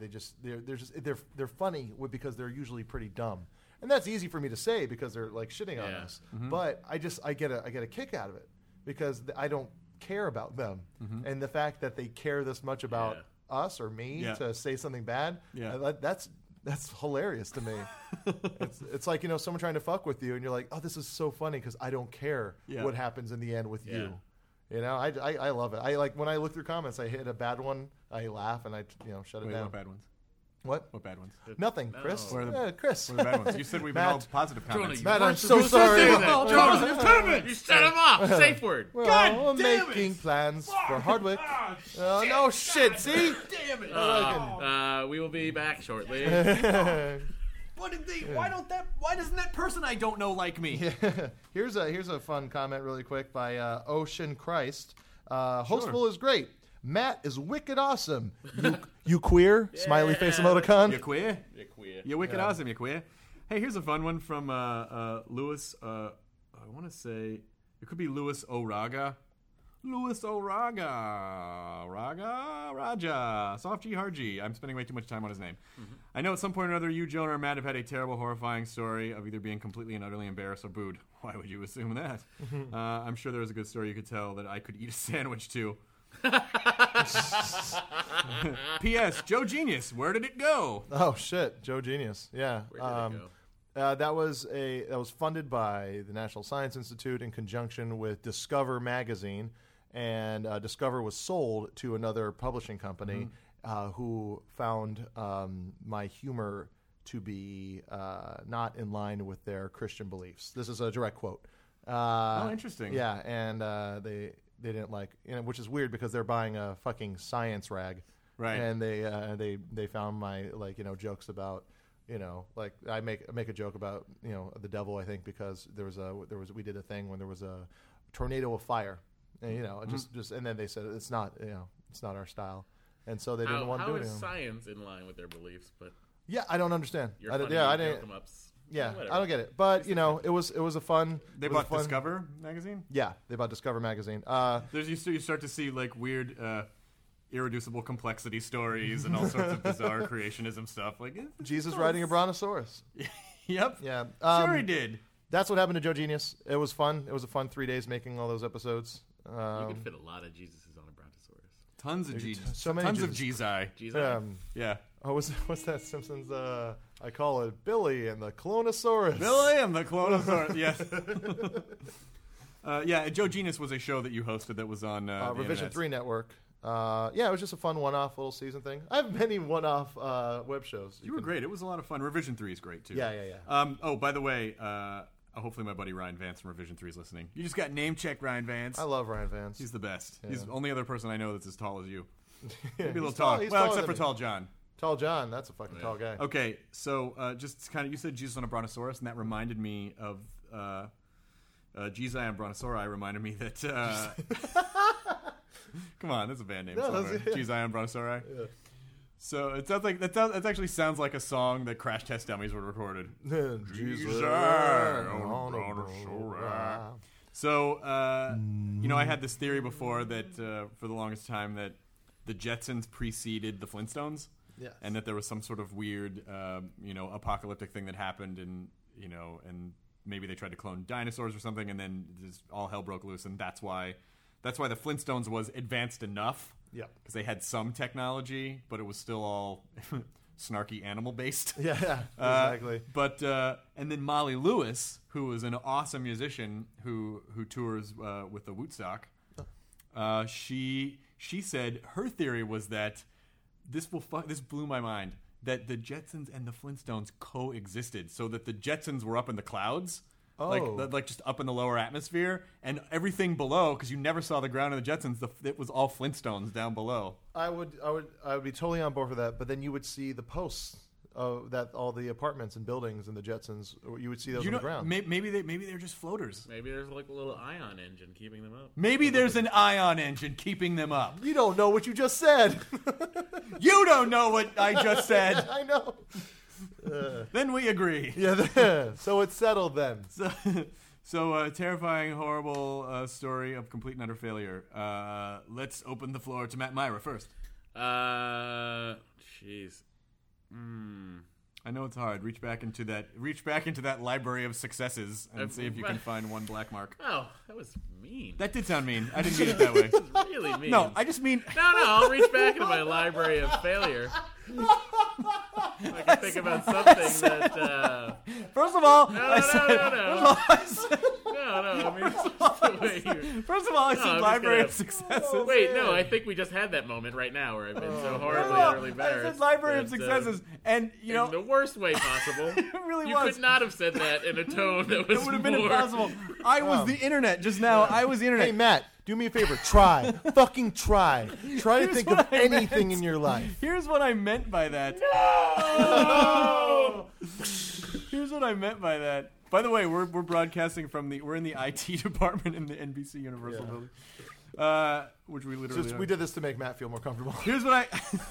funny because they're usually pretty dumb, and that's easy for me to say because they're like shitting on us. But I get a kick out of it because I don't care about them, and the fact that they care this much about us or me to say something bad, that's hilarious to me. It's like someone trying to fuck with you, and you're like, oh, this is so funny because I don't care what happens in the end with you. I love it. I like when I look through comments, I hit a bad one, I laugh, and I shut it Wait, down. what bad ones? What bad ones? Nothing, Chris. What are Chris. What are the bad ones? You said we've been Matt. all positive comments. Matt, I'm so sorry. You set him off. Safe word. Well, making plans for Hardwick. Oh no, shit! See? Damn it! We will be back shortly. Why doesn't that person I don't know like me? Here's a fun comment really quick by Ocean Christ. Hostful is great. Matt is wicked awesome. You queer? Smiley face emoticon. You queer? You're queer. You're wicked awesome, you queer. Hey, here's a fun one from Louis. I want to say it could be Louis O'Raga. Louis O'Raga. Raja. Soft G, hard G. I'm spending way too much time on his name. I know at some point or another you, Jonah, or Matt have had a terrible, horrifying story of either being completely and utterly embarrassed or booed. Why would you assume that? I'm sure there was a good story you could tell that I could eat a sandwich to. P.S. Joe Genius, where did it go? Oh shit, Joe Genius. Yeah. Where did it go? That was funded by the National Science Institute in conjunction with Discover magazine, and Discover was sold to another publishing company who found my humor to be not in line with their Christian beliefs. This is a direct quote. Interesting. Yeah, and they didn't like, which is weird because they're buying a fucking science rag. Right. And they found my jokes about like I make a joke about the devil, I think, because we did a thing when there was a tornado of fire, and just and then they said it's not our style, and so they didn't want to do it. How is anymore. science in line with their beliefs? But Yeah, I don't understand. you're I funny, didn't. joke-em-ups. Yeah, Whatever. I don't get it. But it was a fun. They it was bought a fun, Discover magazine. Yeah, they bought Discover magazine. You start to see like weird, irreducible complexity stories and all sorts of bizarre creationism stuff. Like Jesus riding a brontosaurus. Yep. Yeah, Sure he did. That's what happened to Joe Genius. It was fun. It was a fun 3 days making all those episodes. You could fit a lot of Jesuses on a brontosaurus. Tons of G. so many Tons of Jesus. Gzi. Jesus. Yeah. Oh, what's that Simpsons? I call it Billy and the Clonosaurus. Billy and the Clonosaurus. Yes. Yeah, Joe Genius was a show that you hosted that was on the Revision internet. 3 Network. Yeah, it was just a fun one-off little season thing. I have many one-off web shows. You were great. It was a lot of fun. Revision 3 is great, too. Yeah. Oh, by the way, hopefully my buddy Ryan Vance from Revision 3 is listening. You just got name-checked Ryan Vance. I love Ryan Vance. He's the best. Yeah. He's the only other person I know that's as tall as you. Yeah, Maybe a little he's tall. tall. He's Well, taller except for than me. Tall John. Tall John, that's a fucking tall guy. Okay, so just kind of, you said Jesus on a Brontosaurus, and that reminded me of Gzi on Brontosauri. Reminded me that. Come on, that's a band name. No, somewhere. that's- Gzi on Brontosauri. Yeah. So it sounds like that actually sounds like a song that Crash Test Dummies would have recorded. Jesus. on a Brontosaurus. So I had this theory before that for the longest time that the Jetsons preceded the Flintstones. Yes. And that there was some sort of weird, apocalyptic thing that happened, and maybe they tried to clone dinosaurs or something, and then just all hell broke loose, and that's why the Flintstones was advanced enough, Yeah. because they had some technology, but it was still all snarky animal based. Yeah, exactly. But and then Molly Lewis, who is an awesome musician who tours with the Wootstock, she said her theory was that. This blew my mind, that the Jetsons and the Flintstones coexisted, so that the Jetsons were up in the clouds, like just up in the lower atmosphere, and everything below, because you never saw the ground of the Jetsons, it was all Flintstones down below. I would be totally on board for that, but then you would see the posts of that, all the apartments and buildings and the Jetsons. You would see those on the ground. Maybe they're just floaters. Maybe there's like a little ion engine keeping them up. Maybe there's an ion engine keeping them up. You don't know what you just said. You don't know what I just said. I know. Then we agree. Yeah. So it's settled then. So terrifying, horrible story of complete and utter failure. Let's open the floor to Matt Myra first. Jeez. I know it's hard. Reach back into that library of successes and see if you can find one black mark. Oh, that was mean. That did sound mean. I didn't mean it that way. Really mean. No, I just mean. No, I'll reach back into my library of failure. I can think about something that. First of all, No. I said. No, I mean, it's just the way you. First of all, I No, said I'm just library gonna- of successes. Wait, no, I think we just had that moment right now where I've been so horribly, utterly I embarrassed. said library of that, successes, and in the worst way possible. it really You was. could not have said that in a tone that was It would have been more... impossible. I was the internet just now. I was the internet. Hey, Matt, do me a favor. Try. Fucking try. Try to Here's think of what I anything meant. in your life. Here's what I meant by that. Oh! Here's what I meant by that. By the way, we're broadcasting we're in the IT department in the NBC Universal building, which we literally. We did this to make Matt feel more comfortable. Here's what I.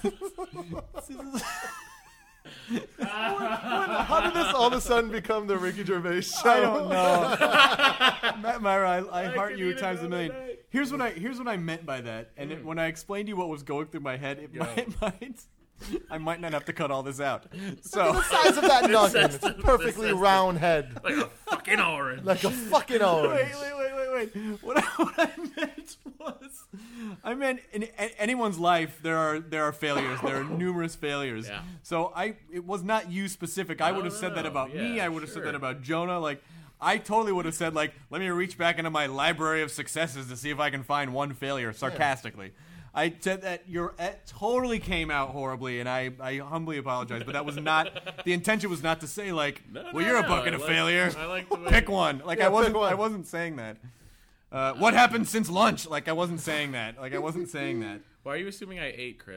How did this all of a sudden become the Ricky Gervais show? I don't know. Matt Myra, I heart could you eat times a another million. night. Here's what I meant by that, and when I explained to you what was going through my head, I might not have to cut all this out. So The size of that nugget. It's a perfectly round head. Like a fucking orange. Like a fucking orange. wait. What I meant was, I meant in anyone's life there are failures. There are numerous failures. Yeah. So it was not you specific. I would have said that about me. Yeah, I would have said sure. that about Jonah. Like, I totally would have said, like, let me reach back into my library of successes to see if I can find one failure, sarcastically. I said that it totally came out horribly, and I humbly apologize. But that was not the intention. Was not to say like, well, you're a bucket of failure. I like the way Pick one. Like Yeah, I pick one. wasn't saying that. What happened since lunch? Like I wasn't saying that. Why are you assuming I ate, Chris?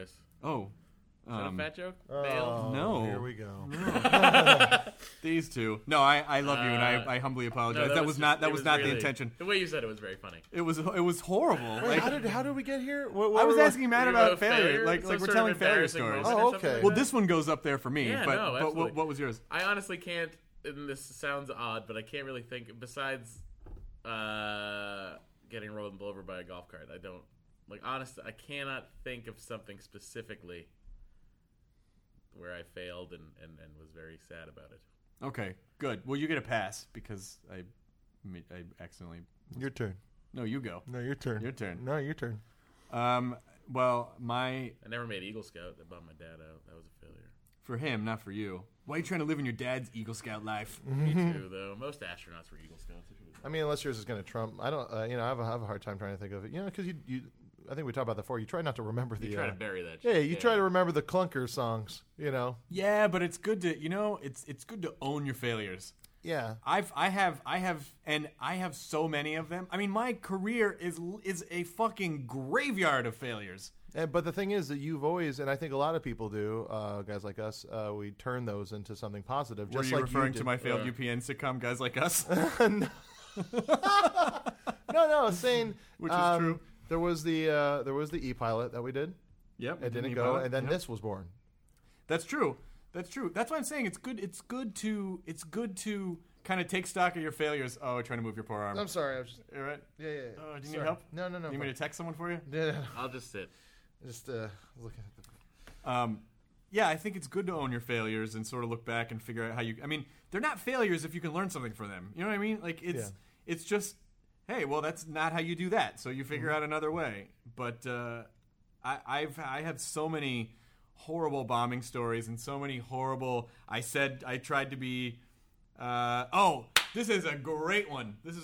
Oh. Is that a fat joke? Oh, Fail? No. Here we go. These two. No, I love you, and I humbly apologize. No, that was not the really, intention. The way you said it was very funny. It was horrible. Wait, Like, how did we get here? I was asking Matt Were you about about failure. Like some we're sort of telling failure embarrassing stories. moment or Oh, something okay. like Well, that? this one goes up there for me. Yeah, but no, but absolutely. what was yours? I honestly can't, and this sounds odd, but I can't really think, besides getting rolled over by a golf cart. I don't, honestly, I cannot think of something specifically where I failed and was very sad about it. Okay, good. Well, you get a pass because I accidentally. Your turn. No, you go. No, your turn. Your turn. No, your turn. Well, I never made Eagle Scout. That bummed my dad out. That was a failure. For him, not for you. Why are you trying to live in your dad's Eagle Scout life? Me too, though. Most astronauts were Eagle Scouts. I mean, unless yours is going to trump. I don't. I have a hard time trying to think of it. Because you. I think we talked about that before. You try not to remember the. You try to bury that. Yeah, shit. you try to remember the clunker songs. Yeah, but it's good to it's good to own your failures. Yeah. I have so many of them. I mean, my career is a fucking graveyard of failures. But the thing is that you've always, and I think a lot of people do, guys like us, we turn those into something positive. Were Just you like referring did. to my failed UPN sitcom, Guys Like Us? No, saying Which is true. There was the e-pilot that we did. Yep, It didn't go, and then this was born. That's true. That's why I'm saying it's good to kind of take stock of your failures. Oh, trying to move your poor arm. I'm sorry. I was just, You all right? yeah. Do you need Sorry. help? No. You need me to text someone for you? Yeah. I'll just sit. Just looking at the. Yeah, I think it's good to own your failures and sort of look back and figure out how you. I mean, they're not failures if you can learn something from them. You know what I mean? Like it's just, hey, well, that's not how you do that. So you figure out another way. But I have so many horrible bombing stories and so many horrible. I tried to be. This is a great one. This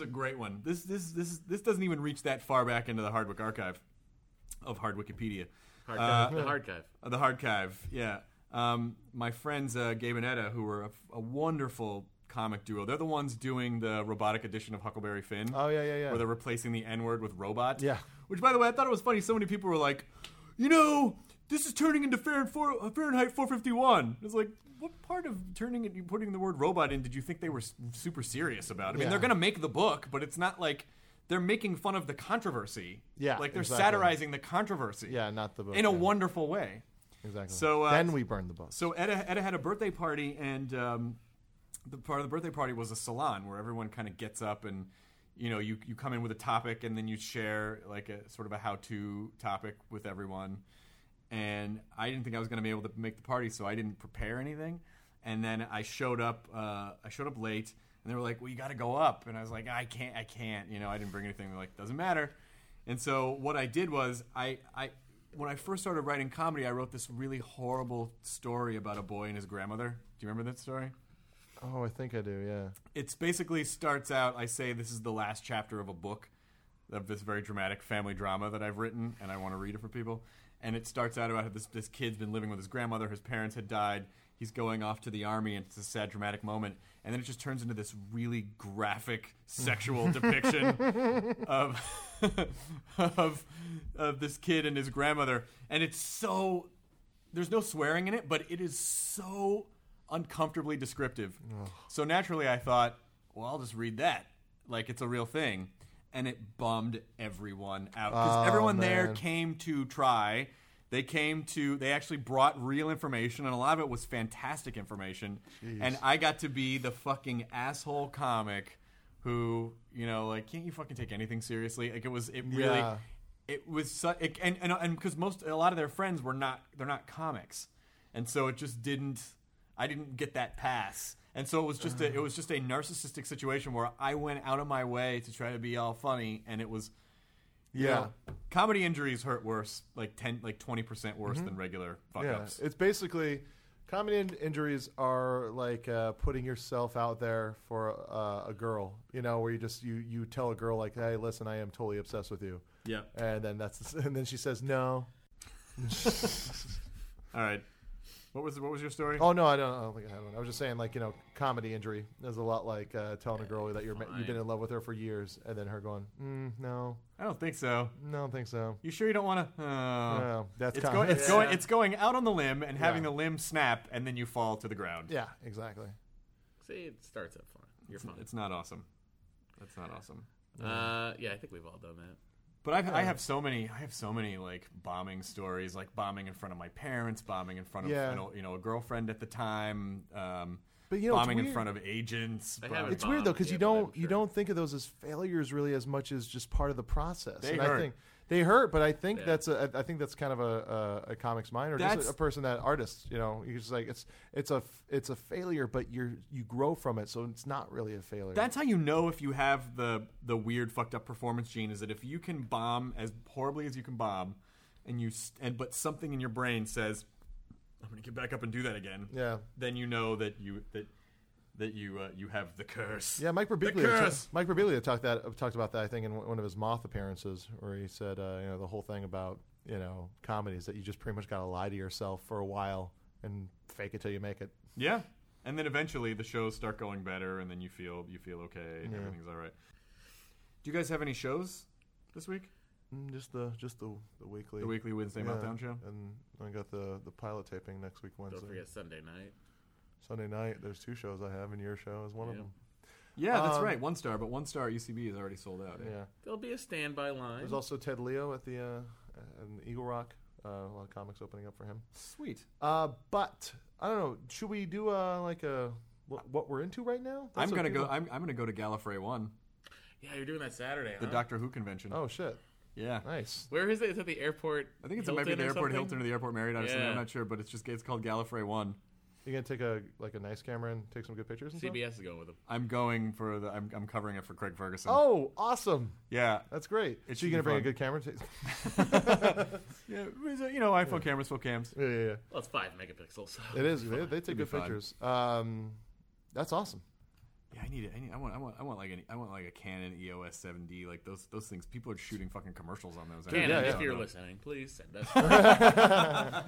doesn't even reach that far back into the Hardwick archive of Hard Wikipedia. The Hardkive. The Hardkive, yeah. My friends Gabe and Etta, who were a wonderful comic duo, they're the ones doing the robotic edition of Huckleberry Finn. Oh, yeah. Where they're replacing the N-word with robot. Yeah. Which, by the way, I thought it was funny. So many people were like, this is turning into Fahrenheit 451. It's like, what part of putting the word robot in did you think they were super serious about? I mean, they're going to make the book, but it's not like they're making fun of the controversy. Yeah, like they're exactly. satirizing the controversy. Yeah, not the book. In a wonderful way. Exactly. So then we burned the book. So Etta had a birthday party, and the part of the birthday party was a salon where everyone kind of gets up and you come in with a topic, and then you share like a sort of a how-to topic with everyone. And I didn't think I was going to be able to make the party, so I didn't prepare anything. And then I showed up late, and they were like, "Well, you got to go up." And I was like, "I can't. I didn't bring anything." They're like, "Doesn't matter." And so what I did was when I first started writing comedy, I wrote this really horrible story about a boy and his grandmother. Do you remember that story? Oh, I think I do, yeah. It basically starts out, I say this is the last chapter of a book, of this very dramatic family drama that I've written, and I want to read it for people. And it starts out about how this kid's been living with his grandmother, his parents had died, he's going off to the army, and it's a sad, dramatic moment. And then it just turns into this really graphic sexual depiction of this kid and his grandmother. And it's so... There's no swearing in it, but it is so uncomfortably descriptive. So naturally I thought, well, I'll just read that. Like, it's a real thing. And it bummed everyone out. Because everyone there came to try. They actually brought real information, and a lot of it was fantastic information. Jeez. And I got to be the fucking asshole comic who, can't you fucking take anything seriously? Like, it was and because a lot of their friends they're not comics. And so it just I didn't get that pass. And so it was just a narcissistic situation where I went out of my way to try to be all funny, and it was comedy injuries hurt worse, like 20% worse than regular fuck ups. It's basically comedy injuries are like putting yourself out there for a girl, where you tell a girl like, "Hey, listen, I am totally obsessed with you." Yeah. And then and then she says no. All right. What was your story? Oh no, I don't think I had one. I was just saying, like, comedy injury is a lot like telling a girl that you've been in love with her for years, and then her going, no, I don't think so. I don't think so. You sure you don't want to? No, that's it's going out on the limb and having the limb snap, and then you fall to the ground. Yeah, exactly. See, it starts up fun. You're fine. It's not awesome. That's not awesome. Yeah, I think we've all done that. But I have so many like bombing stories, like bombing in front of my parents, bombing in front of a girlfriend at the time, but bombing in front of agents. It's weird though, because you don't think of those as failures really as much as just part of the process. They hurt. I think they hurt, but I think that's kind of a comic's mind, or just a person that artist. You're just like it's a failure, but you grow from it, so it's not really a failure. That's how you know if you have the weird fucked up performance gene, is that if you can bomb as horribly as you can bomb, but something in your brain says, I'm going to get back up and do that again. Yeah. Then you know that you have the curse. Yeah, Mike Birbiglia talked about that, I think, in one of his Moth appearances, where he said, the whole thing about comedies, that you just pretty much got to lie to yourself for a while and fake it till you make it. Yeah, and then eventually the shows start going better, and then you feel okay, and everything's all right. Do you guys have any shows this week? Just the weekly. The weekly Wednesday Meltdown show? And I got the pilot taping next week Wednesday. Don't forget Sunday night. Sunday night, there's 2 shows I have, and your show is one of them. Yeah, that's right. 1 Star, but 1 Star at UCB is already sold out. Yeah. There'll be a standby line. There's also Ted Leo at the Eagle Rock. A lot of comics opening up for him. Sweet. But I don't know. Should we do what we're into right now? I'm gonna go. I'm gonna go to Gallifrey 1. Yeah, you're doing that Saturday. The Doctor Who convention. Oh shit. Yeah. Nice. Where is it? Is it the airport? I think it might be the airport Hilton or the airport Marriott or something. I'm not sure, but it's called Gallifrey 1. You gonna take a nice camera and take some good pictures and CBS is going with them. I'm going for I'm covering it for Craig Ferguson. Oh, awesome! Yeah, that's great. So you gonna bring a good camera? Yeah, iPhone cameras, full cams. Yeah. Well, it's 5 megapixels. So it is. They take good pictures. That's awesome. Yeah, I want like a Canon EOS 7D, like those things. People are shooting fucking commercials on those. Canon, if you're listening, please send us.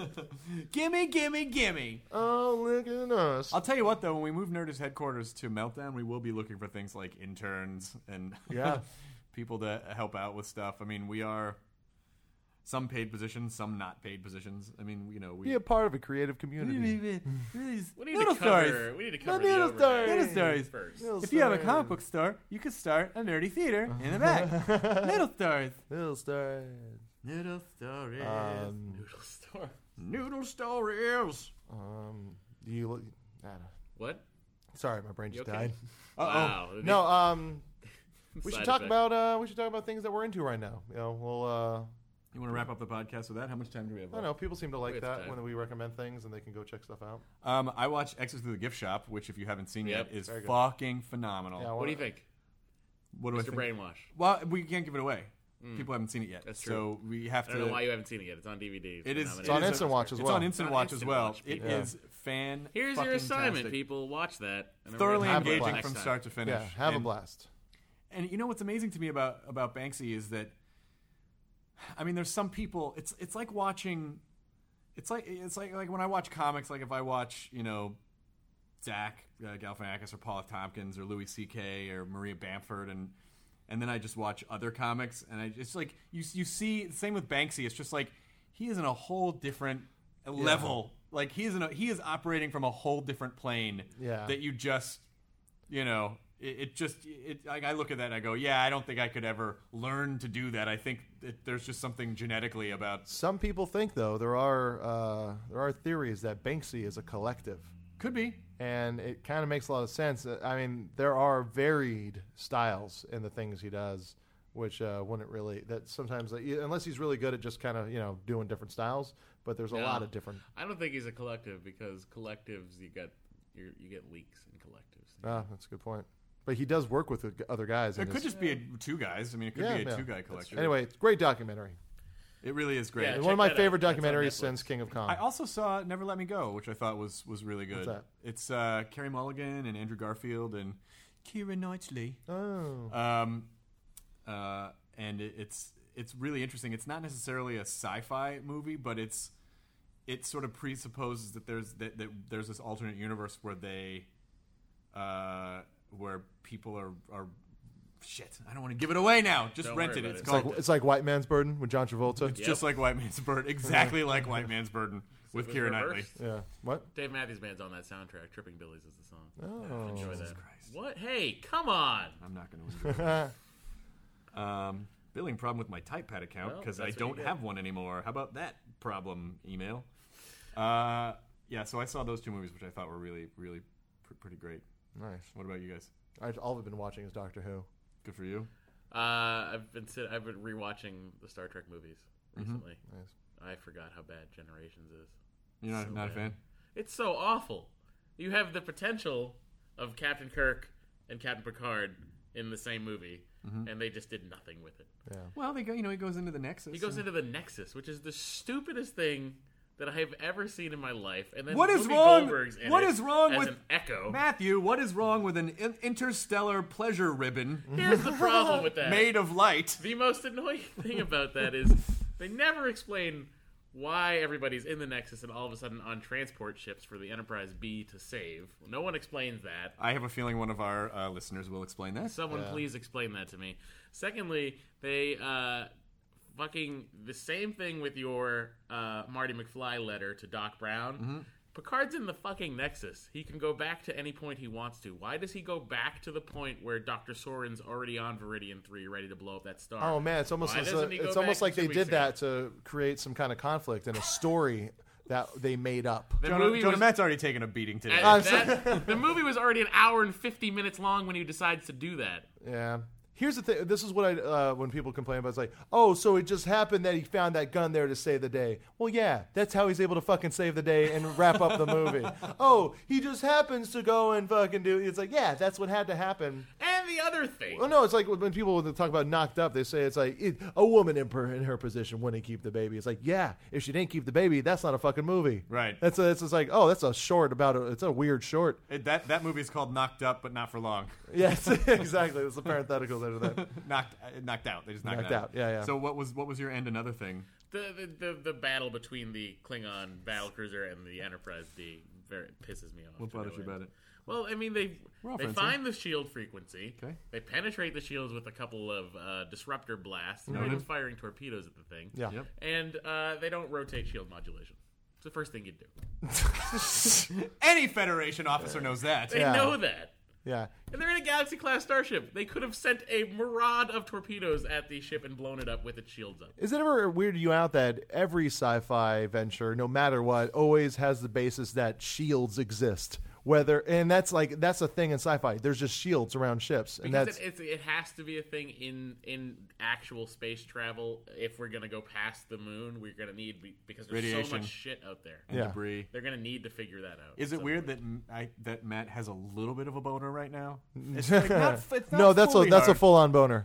Gimme. Oh, look at us. I'll tell you what, though, when we move Nerdist headquarters to Meltdown, we will be looking for things like interns and people to help out with stuff. I mean, we are some paid positions, some not paid positions. I mean, we be a part of a creative community. We need to cover Noodle stories first. If you have a comic book store, you could start a nerdy theater in the back. Noodle stories. Noodle stories. Noodle stories. Noodle stories. Do you? What? Sorry, my brain just died. Wow. No. We should talk about things that we're into right now. We'll. You want to wrap up the podcast with that? How much time do we have left? I don't know. People seem to like that when we recommend things and they can go check stuff out. I watched Exit Through the Gift Shop, which, if you haven't seen yet, is fucking phenomenal. Yeah, what do you think? What do Mr. I think? Brainwash. Well, we can't give it away. People haven't seen it yet. That's true. So we have to. I don't know why you haven't seen it yet. It's on DVD. It's on Instant Watch as well. It's on Instant Watch as well. It is fan. Here's your assignment, people. Watch that. Thoroughly engaging from start to finish. Yeah, have a blast. And you know what's amazing to me about Banksy is that, I mean, there's some people. It's like watching. It's like when I watch comics. Like if I watch, Zach Galifianakis or Paul F. Tompkins or Louis C.K. or Maria Bamford, and then I just watch other comics, and it's like you see. Same with Banksy. It's just like he is in a whole different level. Like he is operating from a whole different plane. Yeah. That you just, I look at that and I go, yeah, I don't think I could ever learn to do that. I think there's just something genetically about. Some people think, though, there are theories that Banksy is a collective. Could be. And it kind of makes a lot of sense. I mean, there are varied styles in the things he does, which wouldn't really, that sometimes, unless he's really good at just kind of, doing different styles, but there's a lot of different. I don't think he's a collective, because collectives, you get leaks in collectives. Ah, that's a good point. But he does work with other guys. It could just be two guys. I mean, it could be a two-guy collective. Anyway, it's a great documentary. It really is great. Yeah, one of my favorite documentaries since King of Kong. I also saw Never Let Me Go, which I thought was really good. What's that? It's Carey Mulligan and Andrew Garfield and Keira Knightley. Oh. And it's really interesting. It's not necessarily a sci-fi movie, but it's it sort of presupposes that there's this alternate universe where where people are shit. I don't want to give it away now. Just Don't rent worry it. about It's it. called. It's like White Man's Burden with John Travolta. It's just like White Man's Burden. Exactly like White Man's Burden with was Keira Knightley. reversed. Yeah. What? Dave Matthews Band's on that soundtrack. Tripping Billies is the song. Oh. Enjoy that. Christ. What? Hey, come on. I'm not going to enjoy it. Billing problem with my TypePad account Well, because I that's what don't you get. have one anymore. How about that problem, email? Yeah, so I saw those two movies, which I thought were really, really pretty great. Nice. What about you guys? All I've been watching is Doctor Who. Good for you. I've been rewatching the Star Trek movies recently. Nice. I forgot how bad Generations is. You're not, So not a bad. fan? It's so awful. You have the potential of Captain Kirk and Captain Picard in the same movie, and they just did nothing with it. Yeah. Well, he goes into the Nexus. He goes into the Nexus, which is the stupidest thing that I have ever seen in my life. And then What is Whoopi wrong? Goldberg's in What it is wrong as with an Echo? Matthew? What is wrong with an interstellar pleasure ribbon Here's the problem with that. made of light? The most annoying thing about that is they never explain why everybody's in the Nexus and all of a sudden on transport ships for the Enterprise B to save. No one explains that. I have a feeling one of our listeners will explain that. Someone please explain that to me. Secondly, they fucking the same thing with your Marty McFly letter to Doc Brown. Picard's in the fucking Nexus. He can go back to any point he wants to. Why does he go back to the point where Dr. Soren's already on Viridian 3 ready to blow up that star? Oh man, it's almost Why doesn't he go back like 2 they weeks did ago? that to create some kind of conflict and a story that they made up. The Jonah, movie was- Matt's already taken a beating today. the movie was already an hour and 50 minutes long when he decides to do that. Yeah. Here's the thing. This is what I when people complain about. It's like, oh, so it just happened that he found that gun there to save the day. Well, yeah, that's how he's able to fucking save the day and wrap up the movie. Oh, he just happens to go and fucking do. It's like, yeah, that's what had to happen. And the other thing. Well, no, it's like when people talk about knocked up, they say it's like a woman in her position wouldn't keep the baby. It's like, yeah, if she didn't keep the baby, that's not a fucking movie. Right. It's just like, oh, that's a short about it. It's a weird short. That movie is called Knocked Up, but not for long. Yes, exactly. It's a parenthetical there to that. Knocked out. They just knocked Knocked out. Yeah, yeah. So what was your end? Another thing. The battle between the Klingon battlecruiser and the Enterprise B very pisses me off. What to bothers no you about end. it? Well, I mean, they all friends find the shield frequency. Okay. They penetrate the shields with a couple of disruptor blasts. They're even firing torpedoes at the thing. Yeah. Yep. And they don't rotate shield modulation. It's the first thing you do. Any Federation officer knows that. They Yeah. know that. Yeah. And they're in a Galaxy-class starship. They could have sent a maraud of torpedoes at the ship and blown it up with its shields up. Is it ever weirded you out that every sci-fi venture, no matter what, always has the basis that shields exist? That's a thing in sci-fi. There's just shields around ships, and Because that's it has to be a thing in actual space travel. If we're gonna go past the moon, we're gonna need because there's so Radiation. much shit out there. And Yeah. debris. They're gonna need to figure that out. Is it So- weird that Matt has a little bit of a boner right now? It's like it's not no, that's fully a hard. full-on boner.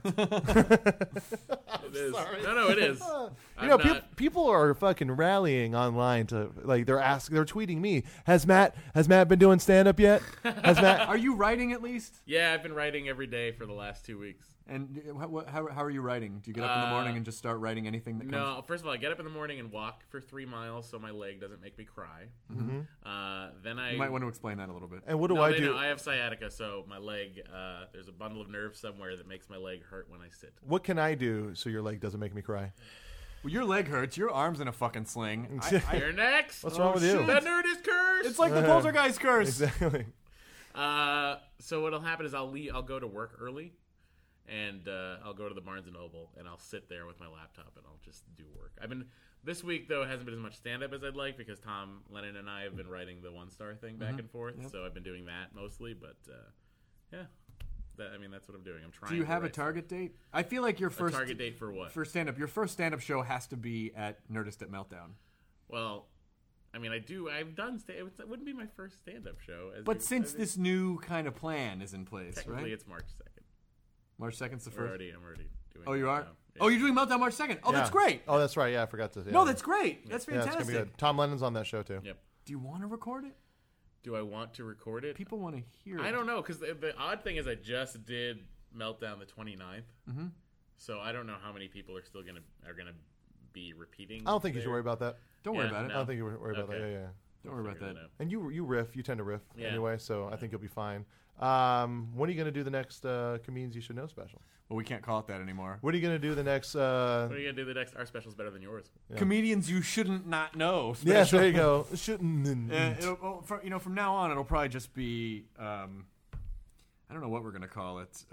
It is. No, it is. You know, I'm not- people are fucking rallying online to they're tweeting me. Has Matt been doing stand-up yet? Has Matt? Are you writing at least? Yeah, I've been writing every day for the last 2 weeks. And how are you writing? Do you get up in the morning and just start writing anything that comes? No, first of all, I get up in the morning and walk for 3 miles so my leg doesn't make me cry. Then I You might want to explain that a little bit. And what do No, I they do? know. I have sciatica, so my leg. There's a bundle of nerves somewhere that makes my leg hurt when I sit. What can I do so your leg doesn't make me cry? Well, your leg hurts. Your arm's in a fucking sling. You're next. What's wrong with you? The nerd is cursed. It's like the poltergeist curse. Exactly. So what'll happen is I'll go to work early, and I'll go to the Barnes and Noble, and I'll sit there with my laptop, and I'll just do work. This week though hasn't been as much stand up as I'd like because Tom Lennon and I have been writing the One Star thing back and forth, so I've been doing that mostly. But yeah, that's what I'm doing. I'm trying. Do you to have a write target date? I feel like your something. first A target date for what? for stand up. Your first stand up show has to be at Nerdist at Meltdown. Well, I do. I've done. It wouldn't be my first stand up show. But since this new kind of plan is in place, technically right? it's March 2nd. March 2nd's the I'm first. already doing. Oh, you it are? now. Yeah. Oh, you're doing Meltdown March 2nd. Oh, that's Yeah. great. Oh, that's right. Yeah, I forgot to. Yeah. No, that's great. That's yeah, it's fantastic. gonna be good. Tom Lennon's on that show too. Yep. Do you want to record it? Do I want to record it? People want to hear it. I don't know because the odd thing is I just did Meltdown the 29th, so I don't know how many people are still gonna be repeating. I don't think you should worry about that. Don't worry Yeah, about it. I don't think you worry about that. Okay. Yeah. Don't worry about Figure that. out. And you riff. You tend to riff Yeah. anyway, so I think you'll be fine. When are you going to do the next Comedians You Should Know special? Well, we can't call it that anymore. When are you going to do the next? What are you gonna do the next? Our special's better than yours. Comedians you shouldn't not know. Yeah, special. there you go. Shouldn't. From now on, it'll probably just be. I don't know what we're gonna call it.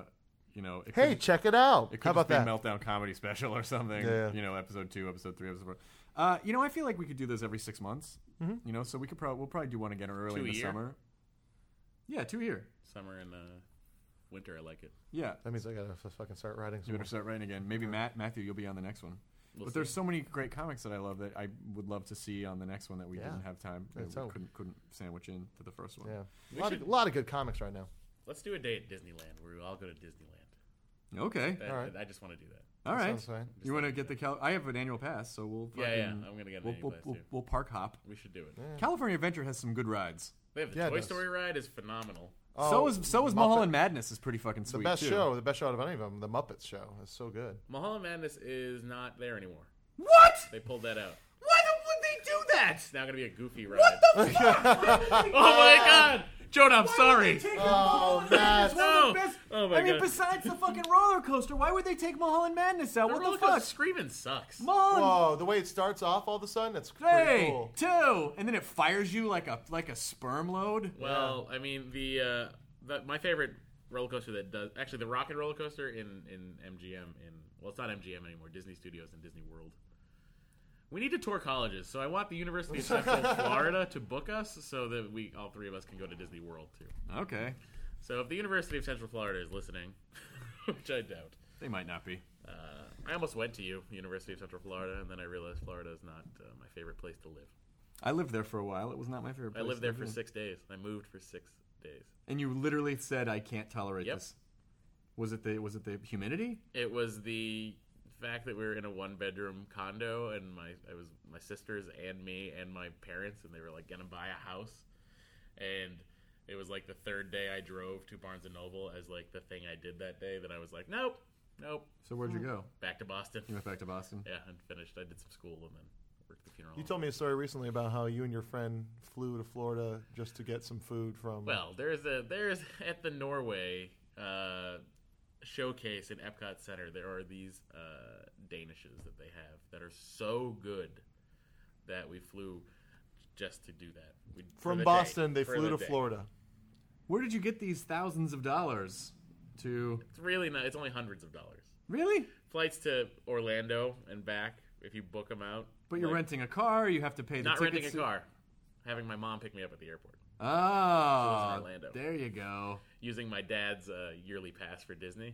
It Hey, could, check it out. it could How about just that? be a Meltdown comedy special or something. Yeah. Episode 2, episode 3, episode 4. I feel like we could do this every 6 months. Mm-hmm. So we'll probably do one again early 2 in a the year? summer. Yeah, 2 a year. Summer and winter, I like it. Yeah. That means I gotta fucking start writing. You Some better start writing again. Maybe Matthew, you'll be on the next one. We'll But see. there's so many great comics that I love that I would love to see on the next one that we Yeah. didn't have time. Let's We hope. couldn't sandwich in to the first one. Yeah, We a should- lot of good comics right now. Let's do a day at Disneyland where we all go to Disneyland. Okay. That- All right. I just want to do that. All That right. sounds fine. You want to get the I have an annual pass, so we'll Yeah, fucking, I'm gonna get an we'll, annual we'll, pass, we'll, too. we'll park hop. We should do it. Yeah. California Adventure has some good rides. They have the Yeah, it Toy does. Story ride is phenomenal. Oh, so is Muppet- Mulholland Madness is pretty fucking The sweet best too. show out of any of them, the Muppets show, is so good. Mulholland Madness is not there anymore. What? They pulled that out. Why would they do that? It's now gonna be a Goofy ride. What the fuck? Oh my god, Jonah, I'm sorry. Oh, Matt. No. Oh my god. besides the fucking roller coaster, why would they take Mulholland Madness out? The What roller the fuck? coaster screaming sucks. Mulholland. Whoa, the way it starts off all of a sudden, it's pretty Hey, cool. 2, and then it fires you like a sperm load. Well, I mean my favorite roller coaster that does actually the Rocket roller coaster in MGM it's not MGM anymore, Disney Studios and Disney World. We need to tour colleges, so I want the University of Central Florida to book us so that all three of us can go to Disney World too. Okay, So if the University of Central Florida is listening, which I doubt, they might not be. I almost went to University of Central Florida, and then I realized Florida is not my favorite place to live. I lived there for a while. It was not my favorite place. I lived to there live for in. 6 days. I moved for 6 days. And you literally said, "I can't tolerate Yep. this." Was it the humidity? It was the fact that we were in a 1-bedroom condo, and my sisters and me and my parents, and they were like gonna buy a house, and it was like the third day I drove to Barnes and Noble as like the thing I did that day. That I was like, nope. So where'd you go? Back to Boston. You went back to Boston. Yeah, and finished. I did some school and then worked the funeral. You home. told me a story recently about how you and your friend flew to Florida just to get some food from. Well, there's at the Norway showcase in Epcot Center. There are these Danishes that they have that are so good that we flew just to do that. For from the Boston, day. they For flew the to day. Florida. Where did you get these thousands of dollars to? It's really not. It's only hundreds of dollars. Really? Flights to Orlando and back if you book them out. But you're renting a car. You have to pay the Not renting a tickets. car. Having my mom pick me up at the airport. Oh, in Orlando. there you go. Using my dad's yearly pass for Disney.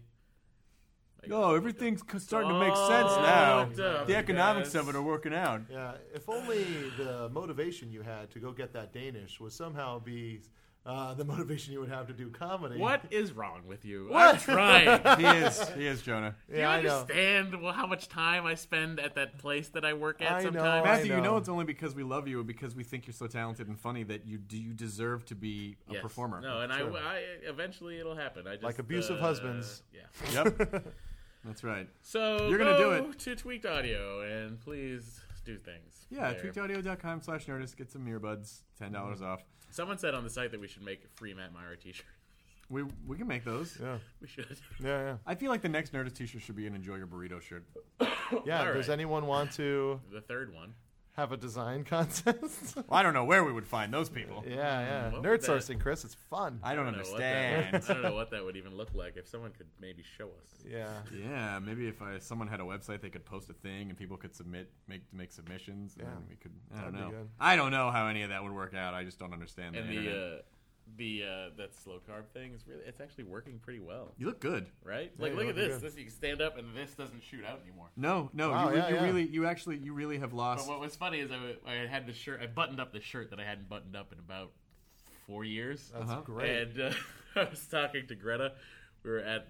Oh, everything's starting to make sense now. hooked up, The economics guys. of it are working out. Yeah, if only the motivation you had to go get that Danish would somehow be the motivation you would have to do comedy. What is wrong with you? What? I'm trying. He is, Jonah. Do you Yeah, I know. understand how much time I spend at that place that I work at I know. sometimes? Matthew, I you know know. it's only because we love you and because we think you're so talented and funny that you deserve to be a Yes. performer. No, and Sure. I eventually it'll happen. I just, Like abusive husbands. Yeah. Yep. That's right. So You're gonna go do it. to Tweaked Audio and please do things. Yeah, there. tweakedaudio.com/nerdist. Get some earbuds, $10 off. Someone said on the site that we should make a free Matt Myra t-shirt. We can make those. Yeah, We should. yeah, I feel like the next Nerdist t-shirt should be an Enjoy Your Burrito shirt. yeah. All Does right. anyone want to The third one. have a design contest? Well, I don't know where we would find those people. yeah. What Nerd would that- sourcing, Chris. It's fun. I don't know what understand. that- I don't know what that would even look like. If someone could maybe show us. Yeah. Yeah, maybe if someone had a website, they could post a thing and people could make submissions. And Yeah. then we could. I That'd don't be know. good. I don't know how any of that would work out. I just don't understand. And the internet. that slow carb thing is it's actually working pretty well, You look good. right? Yeah, Like you look at look this. good. This you can stand up and this doesn't shoot out anymore. No, Wow, you, yeah, you yeah. really, you really have But lost. what was funny is I had this shirt. I buttoned up this shirt that I hadn't buttoned up in about 4 years. That's great. And I was talking to Greta. We were at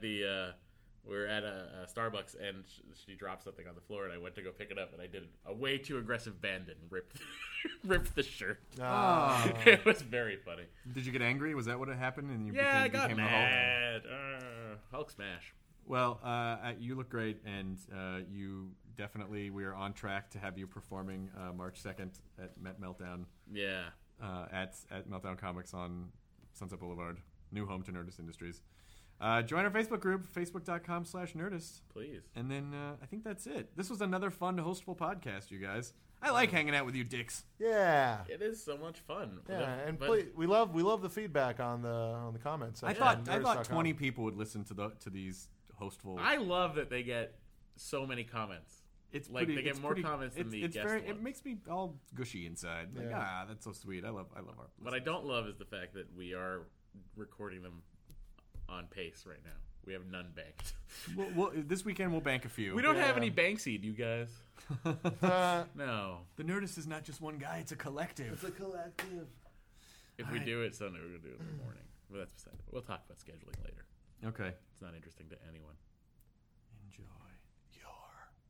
a Starbucks, and she dropped something on the floor, and I went to go pick it up, and I did a way too aggressive bandit and ripped the shirt. Ah. It was very funny. Did you get angry? Was that what had happened? And you Yeah, I became got the Hulk? mad. Hulk smash. Well, you look great, and you definitely, we are on track to have you performing March 2nd at Met Meltdown. Yeah. At Meltdown Comics on Sunset Boulevard, new home to Nerdist Industries. Join our Facebook group, facebook.com/Nerdist. Please. And then I think that's it. This was another fun, hostful podcast, you guys. I like hanging out with you dicks. Yeah. It is so much fun. Yeah, and please, we love the feedback on the comments. I thought 20 people would listen to these hostful. I love that they get so many comments. It's like pretty, they get more comments than the guest ones. It makes me all gushy inside. Like, that's so sweet. I love our listeners. What I don't love is the fact that we are recording them on pace right now. We have none banked. Well, this weekend we'll bank a few. We don't have any bank seed, you guys. No. The Nerdist is not just one guy; it's a collective. It's a collective. If we do it Sunday, we're gonna do it in the morning. But that's beside it. We'll talk about scheduling later. Okay. It's not interesting to anyone. Enjoy your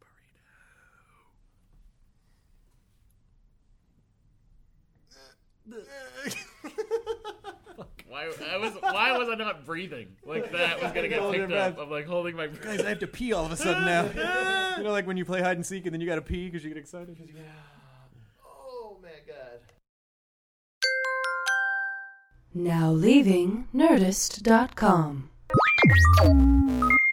Why was I not breathing? Like that was gonna get picked up. I'm like holding my breath. Guys, I have to pee all of a sudden now. You know, like when you play hide and seek and then you gotta pee because you get excited. Yeah. Oh my god. Now leaving Nerdist.com.